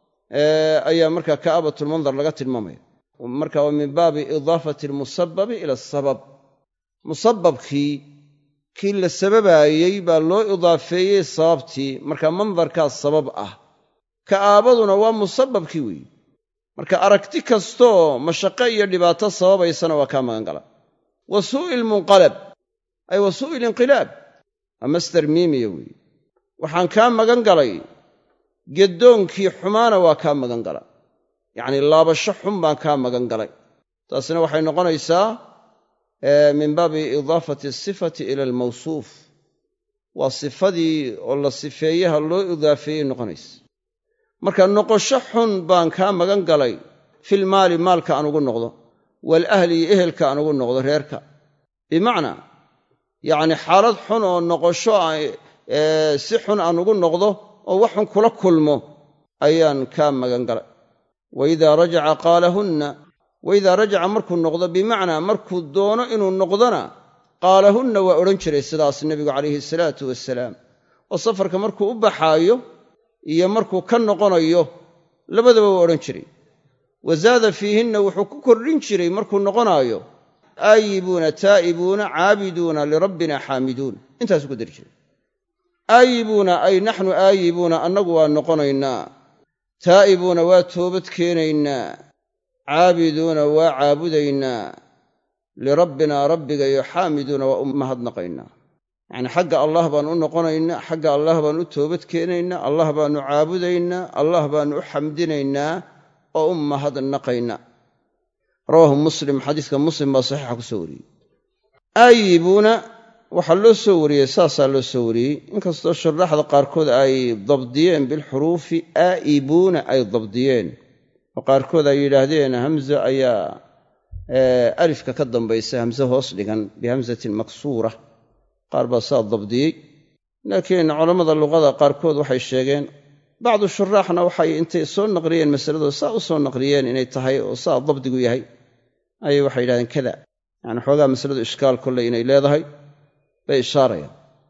S1: ayaa markaa ka'abatulmandar laga tilmaamaya. marka waa min baabi idaafati almusababi ila asabab. musababkii kii la sababaayey baa loo idaafeeyey sababtii, marka mandarkaa sabab ah. ka'aabaduna waa musababkii weeye. marka aragti kastoo mashaqo iyo dhibaato sababaysana waa kaa magan gala. wa suu'i lmunqalab ay wa suu'i linqilaab waa masdar miimiya weeye. waxaan kaa magan galay geddoonkii xumaana waa kaa magan gala, yacnii laabasho xun baan kaa magan galay. taasina waxay noqonaysaa min baabi idaafati asifati ila almawsuuf. waa sifadii oo la sifeeyaha loo idaafeeyey noqonaysa. marka noqosho xun baan kaa magan galay filmaali maalka aan ugu noqdo, waalahli iyo ehelka aan ugu noqdo reerka. bimacnaa yacni xaalad xun oo noqosho si xun aan ugu noqdo oo wax xun kula kulmo ayaan kaa magan galay. waidaa rajaca qaalahunna, waidaa rajaca markuu noqdo, bimacnaa markuu doono inuu noqdona qaalahunna waa odhan jiray sidaas nebigu calayhi salaatu wasalaam. oo safarka markuu u baxaayo iyo markuu ka noqonayo labadaba waa odhan jiray. wa zaada fiihinna wuxuu ku kordhin jiray markuu noqonaayo aayibuuna taa'ibuuna caabiduuna lirabbina xaamiduun, intaasuu ku dari jiray. aayibuuna ay naxnu aayibuuna, annagu waa noqonaynaa. taa'ibuuna waa toobad keenaynaa. caabiduuna waa caabudaynaa. lirabbinaa rabbiga iyo xaamiduuna waa u mahadnaqaynaa. yacnii xagga allah baanu u noqonaynaa, xagga allah baanu u toobad keenaynaa, allah baanu caabudaynaa, allah baanu u xamdinaynaa oo u mahadnaqaynaa. rawaahu muslim, xadiiska muslim baa saxiixa ku soo wariyey. aayibuuna waxaa loo soo wariyey, saasaa loo soo wariyey, inkastoo shuraaxda qaarkood ay dabdiyeen bilxuruufi aa'ibuuna ay dabdiyeen, oo qaarkood ay yidhaahdeen hamza ayaa alifka ka dambaysa hamze hoos dhigan bihamzatin maksuura. qaar baa saa dabdiyey. laakiin culammada luqada qaarkood waxay sheegeen, bacdu shuraaxna waxay intay soo naqliyeen masaladu saa u soo naqliyeen inay tahay oo saa dabdigu yahay, ayay waxay yidhahdeen kada. yacni xoogaa masaladu ishkaal kolley inay leedahay bay ishaarayaan.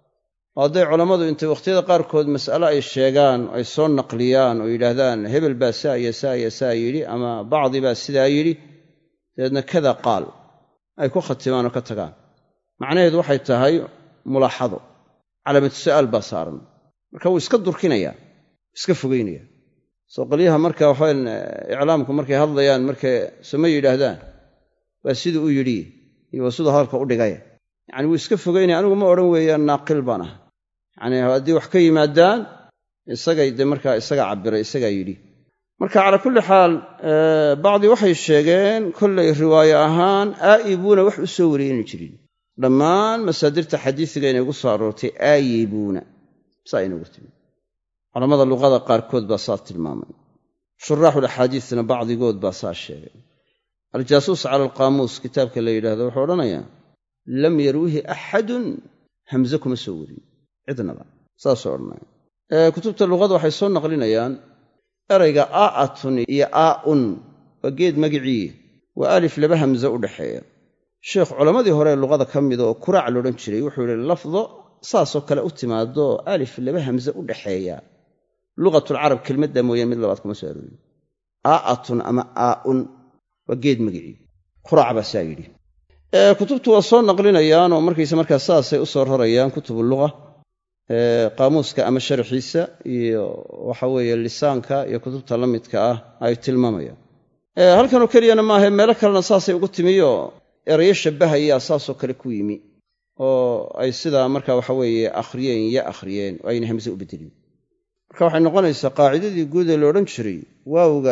S1: oo hadday culammadu intay wakhtiyada qaarkood mas'ale ay sheegaan ay soo naqliyaan oo yidhaahdaan hebel baa saa iyo saa iyo saa yidhi, ama bacdi baa sidaa yidhi, dabeedna kada qaal ay ku khatimaan oo ka tagaan, macnaheedu waxay tahay mulaaxado, calaamatu su'aal baa saaran. marka wuu iska durkinayaa, iska fogaynaya. soo qolyaha marka waxaweyn iclaamku markay hadlayaan markay sama yidhaahdaan waa siduu u yidhi iyo waa siduu hadalka u dhigay, yacni wuu iska fogaynaya. anigu ma odhan weeyaan naaqil baan ah, yacni haddii wax ka yimaadaan isagay dee markaa isaga cabbiray, isagaa yidhi. marka calaa kulli xaal bacdi waxay sheegeen kollay riwaaye ahaan aa'ibuuna wax u soo wariyeyna jirin. dhammaan masaadirta xadiisiga inay ugu soo aroortay aayibuuna saa inagu timi. culammada luqada qaarkood baa saa tilmaamay. shuraaxulaxaadiisna bacdigood baa saa sheegay. aljaasuus cala alqaamuus kitaabka la yidhaahdo wuxuu odhanayaa lam yarwihi axadun hamze kuma soo wariyin cidnaba, saasuu odhanaya. kutubta luqada waxay soo naqlinayaan erayga aa'atun iyo aa'un waa geed magicii, waa alif laba hamze u dhaxeeya. sheekh culammadii hore luqada ka mida oo kuraac loodhan jiray wuxuu yidhi lafdo saasoo kale u timaado alif laba hamze u dhaxeeya luqatulcarab kelmadda mooyaan mid labaad kuma soo aroorin. aa'atun ama aa'un waa geed magicii, kuraac baa saa yidhi. kutubtu waa soo naqlinayaan oo markaysa markaa saasay u soo rarayaan kutubu luqa, qaamuuska ama sharxiisa iyo waxa weeye lisaanka iyo kutubta la midka ah ay tilmaamayaan. halkanoo keliyana maahe meelo kalena saasay ugu timiyo erayo shabbahayaa saasoo kale ku yimi oo ay sidaa marka waxa weeye akhriyeen oo ayna hamse u beddelin. marka waxay noqonaysaa qaacidadii guud ee la odhan jiray waawga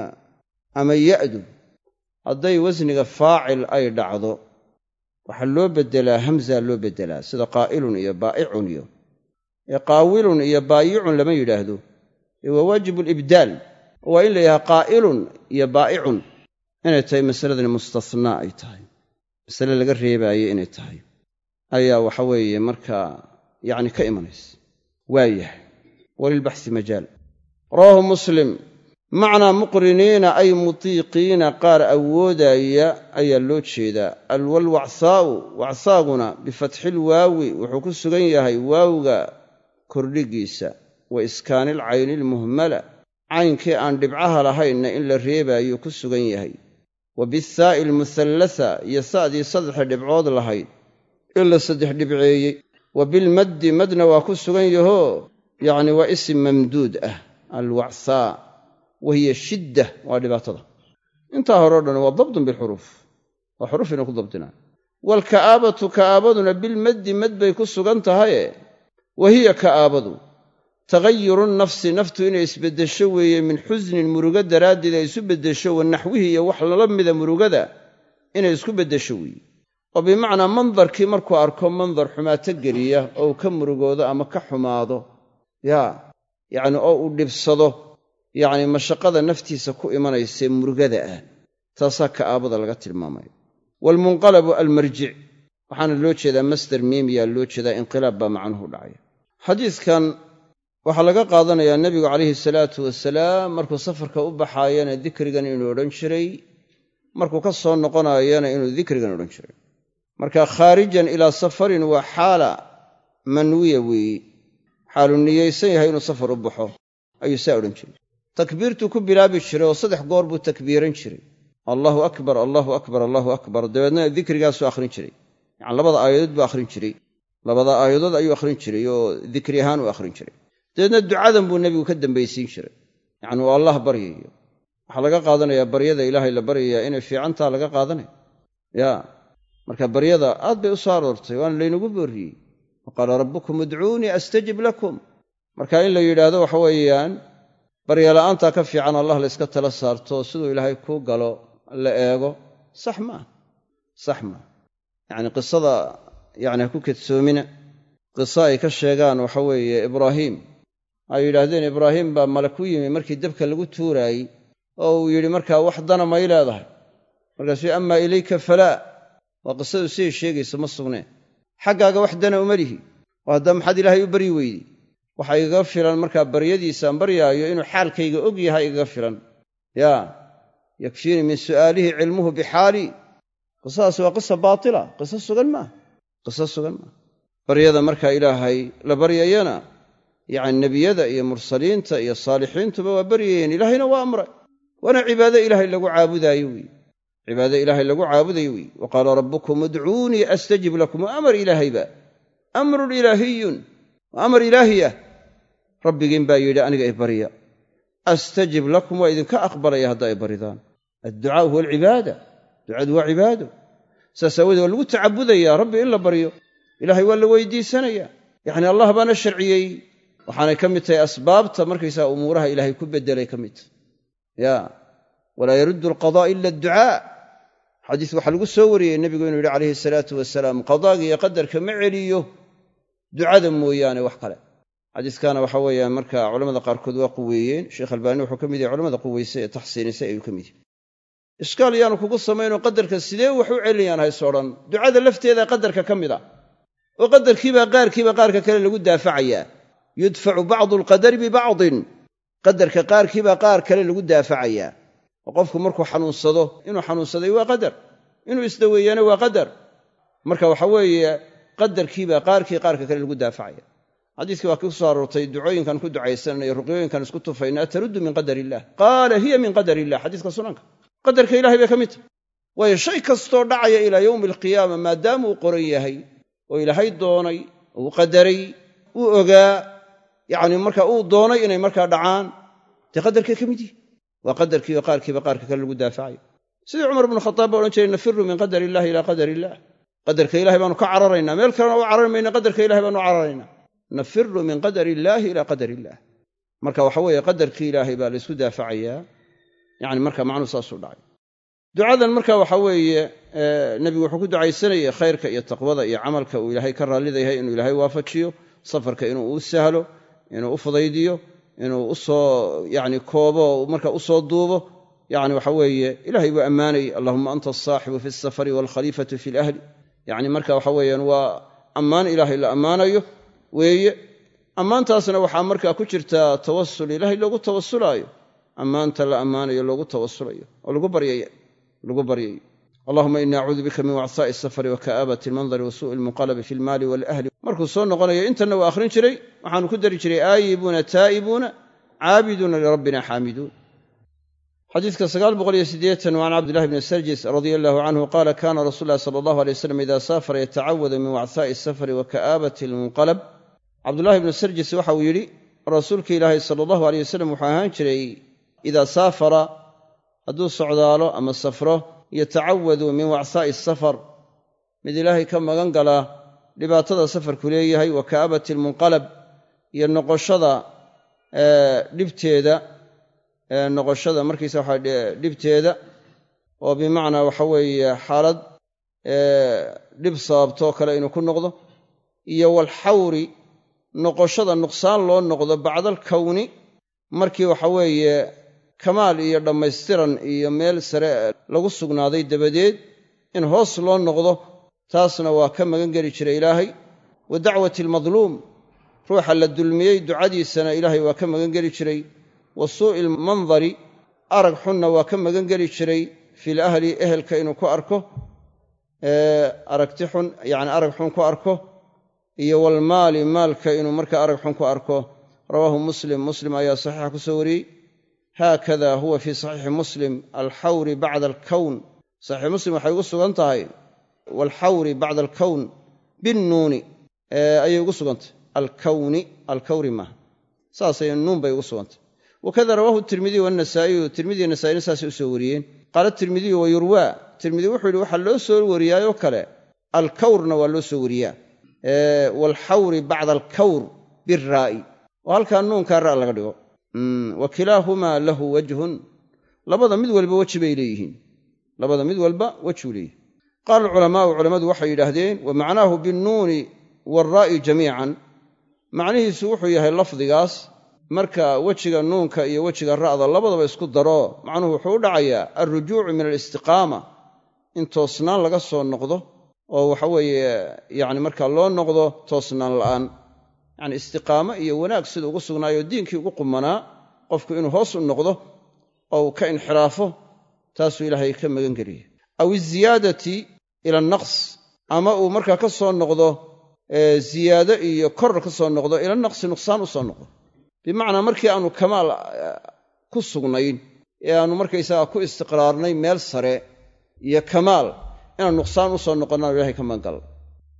S1: ama ya'du hadday wasniga faacil ay dhacdo waxaa loo beddelaa hamzaa loo beddelaa, sida qaa'ilun iyo baa'icun iyo qaawilun iyo baayicun lama yidhaahdo. waa waajibu libdaal, waa in la yidhaha qaa'ilun iyo baa'icun inay tahay masaladani mustasnaa ay tahay, masale laga reebaaye inay tahay ayaa waxa weeye markaa yacni ka imanaysa. waayahay walilbaxsi majaal. rawaahu muslim, macnaa muqriniina ay mutiiqiina qaar awoodaya ayaa loo jeedaa. alwalwacsaa'u wacsaaguna bifatxil waawi wuxuu ku sugan yahay waawga kordhigiisa wa iskaanil caynilmuhmala caynkii aan dhibcaha lahaynna in la reebaayo ku sugan yahay. wa bithaa'i almuhallasa iyo sa'dii saddexa dhibcood lahayd in la saddex dhibceeyey. wa bilmaddi madna waa ku sugan yahoo yacni waa isim mamduud ah alwacsaa wahiya shidda waa dhibaatada. intaa hore o dhan waa dabdun bilxuruuf, waa xuruufina ku dabdinaa. waalka'aabatu ka'aabaduna bilmaddi mad bay ku sugan tahaye wahiya ka'aabadu tagayuru nafsi naftu inay isbeddesho weeye min xusnin murugo daraaddeed ay isu beddesho wa naxwihi iyo wax lala mida murugada inay isku beddesho weeye. oo bimacnaa mandarkii markuu arko mandar xumaato geliya oo uu ka murugoodo ama ka xumaado yacni oo uu dhibsado yacni mashaqada naftiisa ku imanaysee murugada ah, taasaa ka'aabada laga tilmaamaya. waalmunqalabu almarjic waxaana loo jeedaa masdar miimiyaa loo jeedaa, inqilaab baa macnuhu dhacaya. xadiidkan waxaa laga qaadanayaa nebigu calayhi salaatu wasalaam markuu safarka u baxaayana dikrigan inuu odhan jiray, markuu ka soo noqonaayana inuu dikrigan odhan jiray. marka khaarijan ilaa safarin waa xaala manwiya weeye, xaalu niyaysan yahay inuu safar u baxo ayuu saa odhan jiray. takbiirtuu ku bilaabi jiray oo 3 goor buu takbiiran jiray, allaahu akbar allaahu akbar allaahu akbar. dabeedna dikrigaasuu akhrin jiray, yacani 2 aayadood buu akhrin jiray, 2 aayadood ayuu akhrin jiray oo dikri ahaan u akhrin jiray. dabeedna ducadan buu nebigu ka dambaysiin jiray, yacni waa allah baryayo. waxaa laga qaadanayaa baryada ilaahay la baryayaa inay fiicantaa laga qaadanaya. marka baryada aad bay u soo aroortay, waana laynagu boorriyey. wa qaala rabbukum udcuunii astajib lakum. marka in la yidhaahdo waxa weeyaan baryala'aantaa ka fiican allah la yska tala saarto siduu ilaahay kuu galo la eego, sax maaha. yacni qisada yacni ha ku kedsoomina. qiso ay ka sheegaan waxa weeye ibraahiim ay yidhaahdeen ibraahiim baa malak u yimi markii dabka lagu tuuraayey oo uu yidhi markaa wax dana may leedahay, markaasuu amaa ilayka falaa. waa qisadu siday sheegaysa ma sugneen. xaggaaga wax dana uma lihi, oo haddaa maxaad ilaahay u baryi weydey? waxaa igaga filan markaa baryadiisaan baryaayo inuu xaalkayga og yahay igaga filan. yakfiini min su'aalihi cilmuhu bixaali. qisadaas waa qisa baatila, qiso sugan maaha. baryada markaa ilaahay la baryayana yacni nebiyada iyo mursaliinta iyo saalixiintuba waa baryayeen, ilaahayna waa amray. waana cibaado ilaahay lagu caabudaayo weeye. wa qaala rabbukum udcuunii astajib lakum. waa amar ilaahayba, amrun ilaahiyun, waa amar ilaahiyah. rabbigiin baa yidhi aniga i barya, astajib lakum, waa idinka aqbalaya haddaa i baridaan. adducaau huwa alcibaada, ducadu waa cibaado. saas aawoodee waa lagu tacabudayaa rabbi in la baryo, ilaahay waa la weydiisanayaa. yacni allah baana sharciyey, waxaanay ka mid tahay asbaabta markaysaa umuuraha ilaahay ku beddelay ka mid tahay. walaa yaruddu alqadaa ila adducaa. xadiis waxaa lagu soo wariyey nebigu inuu yidhi calayhi salaatu wasalaam, qadaaga iyo qadarka ma celiyo ducada mooyaane wax kale. xadiiskaana waxa weeyaan markaa culamada qaarkood waa quweeyeen. sheekh albaani wuxuu ka mid yahay culamada quweysay ee taxsiinisay ayuu ka mid yahay. ishkaal yaanu kugu samaynoo qadarka sidee wax u celinayaan hayso odhan. ducada lafteeda qadarka ka mid ah, oo qadarkiibaa qaarka kale lagu daafacayaa. yudfacu bacdu alqadari bibacdin. qadarka qaarkiibaa qaar kale lagu daafacayaa. oo qofku markuu xanuunsado, inuu xanuunsaday waa qadar, inuu isdaweeyana waa qadar. marka waxa weeye qadarkiibaa qaarka kale lagu daafacaya. xadiiskii waa ku soo aroortay ducooyinkan ku ducaysananayo ruqyooyinkan isku tufayna ataruddu min qadar illah, qaala hiya min qadar illah. xadiiska sunanka qadarka ilahay bay ka mid tahay. waayo shay kastoo dhacaya ilaa yowmi alqiyaama maadaama uu qoran yahay oo ilaahay doonay, uu qadaray, uu ogaa, yacni marka uu doonay inay markaa dhacaan, dee qadarkay ka mid yihi. waa qadarkiiba qaarka kale lagu daafacayo. sidii cumar bnu khataab baa odhan jiray, nafiru min qadar illahi ilaa qadar illah. qadarka ilahay baanu ka cararaynaa, meel kalena u carari mayna, qadarka ilahay baanu u cararaynaa. nafiru min qadar illaahi ilaa qadar illah. marka waxa weeye qadarkii ilaahay baa la ysku daafacayaa, yacni marka macnuhu saasuu dhacay. ducadan marka waxa weeye nebigu wuxuu ku ducaysanayay khayrka iyo taqwada iyo camalka uu ilaahay ka raallida yahay inuu ilaahay waafajiyo, safarka inuu u sahlo, inuu u fudaydiyo, inuu u soo yacni koobo, marka u soo duubo. yacni waxa weeye ilaahay buu ammaanayay, allahumma anta asaaxibu fi alsafari waalkhaliifatu fi lahli. yacni marka waxa weeyaan waa ammaan ilaahay la ammaanayo weeye. ammaantaasna waxaa markaa ku jirtaa tawasul ilaahay loogu tawasulaayo. ammaanta la ammaanayo loogu tawasulayo oo lagu baryayo allahuma inii acuudu bika min wacsaai safari wa ka'aabati almandari wa suu'i almunqalabi fi almaali walahli markuu soo noqonayo intanna waa akhrin jiray waxaanu ku dari jiray aayibuuna taa'ibuuna caabiduuna lirabbina xaamiduun xadiidka 980 can cabdillahi bni sarjis radia allahu canhu qaala kaana rasuulu llahi sala allahu alay wasalam ida saafara yatacawadu min wacsaai safari wa ka'aabati almunqalab cabdullahi bnu sarjis waxa uu yidhi rasuulka ilaahay sala allahu aleyh wasalam wuxuu ahaan jiray idaa saafara hadduu socdaalo ama safro yatacawadu min wacsaa'i safar mid ilaahay ka magan galaa dhibaatada safarku leeyahay wa ka'aabati almunqalab iyo noqoshada dhibteeda noqoshada markiisa waxa dhibteeda oo bimacnaa waxa weeye xaalad dhib sababtoo kale inuu ku noqdo iyo walxawri noqoshada nuqsaan loo noqdo bacdal kawni markii waxa weeye kamaal iyo dhammaystiran iyo meel sare lagu sugnaaday dabadeed in hoos loo noqdo taasna waa ka magan geli jiray ilaahay wa dacwati almadluum ruuxa la dulmiyey ducadiisana ilaahay waa ka magan geli jiray wa suu'i almandari arag xunna waa ka magan geli jiray fil ahli ehelka inuu ku arko aragti xun yacni arag xun ku arko iyo walmaali maalka inuu marka arag xun ku arko rawaahu muslim ayaa saxiixa ku soo wariyey haakada huwa fii saxiixi muslim alxawri bacda alkown saxiix muslim waxay ugu sugan tahay walxawri bacda alkown binnuuni ayay ugu sugantahay alkawri maaha saasay nuun bay ugu sugantahay wakada rawaahu tirmidiy wanasaa'iyu tirmidiy nasaa'ina saasay u soo wariyeen qaala tirmidiyu wa yurwaa tirmidi wuxuu yidhi waxaa loo soo wariyaayoo kale alkawrna waa loo soo wariyaa walxawri bacda alkawr biraa'i oo halkaa nuunkaa ra' laga dhigo wa kilaahumaa lahu wajhun labada mid walba weji bay leeyihiin labada mid walba wejuu leeyihi qaala alculamaa'u culammadu waxay yidhaahdeen wa macnaahu binnuuni waalraa'i jamiican macnihiisu wuxuu yahay lafdigaas marka wejiga nuunka iyo wejiga ra'da labadaba isku daro macnuhu wuxuu u dhacayaa alrujuucu min alistiqaama in toosnaan laga soo noqdo oo waxa weeye yacni marka loo noqdo toosnaan la'aan yacni istiqaamo iyo wanaag sida ugu sugnaayo diinkii ugu qumanaa qofku inuu hoos u noqdo oo uu ka inxiraafo taasuu ilaahay ka magan geliyey aw iziyaadati ila annaqs ama uu markaa ka soo noqdo ziyaado iyo koror ka soo noqdo ila naqsi nuqsaan u soo noqdo bimacnaa markii aanu kamaal ku sugnayn ee aanu markaysaga ku istiqraarnay meel sare iyo kamaal inaan nuqsaan u soo noqonnaan ilahay ka magan galno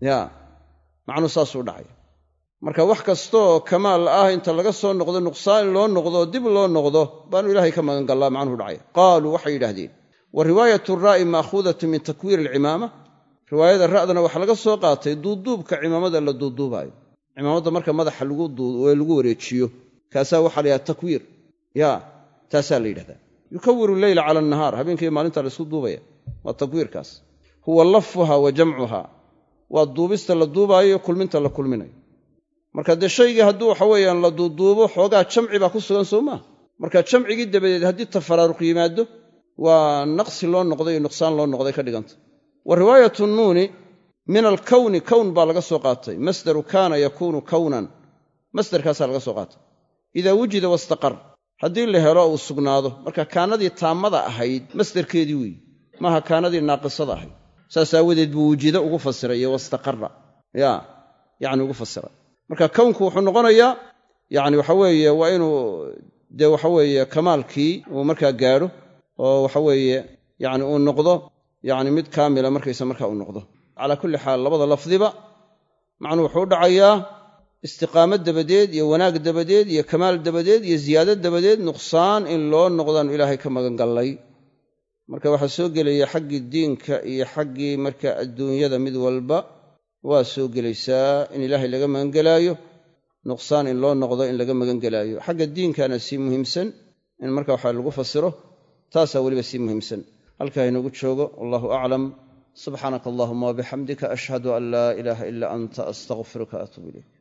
S1: macnuu saasuu dhacay marka wax kastooo kamaal ah inta laga soo noqdo nuqsaan in loo noqdo dib loo noqdo baanu ilaahay ka magan gallaa macnuhu dhacay qaaluu waxay yidhaahdeen wa riwaayatu raa'i ma'khuudatu min takwiir alcimaama riwaayada ra'dana waxaa laga soo qaatay duuduubka cimaamada la duuduubaayo cimaamada marka madaxa lagu wareejiyo kaasaa waxaa la yidhahda takwiir taasaa la yidhahdaa yukawiru leyla cala annahaar habeenkii maalinta la isku duubaya waa takwiirkaas huwa lafuha wa jamcuha waa duubista la duubaayo kulminta la kulminayo marka dee shaygii hadduu waxa weeyaan la duuduubo xoogaa jamci baa ku sugan soo maa marka jamcigii dabadeed haddii tafaraaruq yimaado waa naqsi loo noqday iyo nuqsaan loo noqday ka dhiganta wa riwaayatu nuuni min alkawni kown baa laga soo qaatay masdaru kaana yakuunu kawnan masdarkaasaa laga soo qaatay idaa wujida wastaqar haddii la helo uu sugnaado marka kaanadii taammada ahayd masdarkeedii weeye maaha kaanadii naaqisada ahayd saas aawadeed buu wujida ugu fasiray iyo wastaqarra yacni ugu fasiray marka kownku wuxuu noqonayaa yacni waxa weeye waa inuu dee waxa weeye kamaalkii uu markaa gaadho oo waxa weeye yacni uu noqdo yacni mid kaamila markaysa markaa uu noqdo calaa kulli xaal labada lafdiba macnuu wuxuu u dhacayaa istiqaamo dabadeed iyo wanaag dabadeed iyo kamaal dabadeed iyo ziyaado dabadeed nuqsaan in loo noqdaanu ilaahay ka magan gallay marka waxaa soo gelaya xaggii diinka iyo xaggii marka adduunyada mid walba waa soo gelaysaa in ilaahay laga magangelaayo nuqsaan in loo noqdo in laga magangelaayo xagga diinkana sii muhiimsan in marka waxaa lagu fasiro taasaa weliba sii muhiimsan halkaa inoogu joogo wallahu aclam subxaanaka allahuma wabixamdika ashhadu an laa ilaaha ilaa anta astaqfiruka atuub ilayk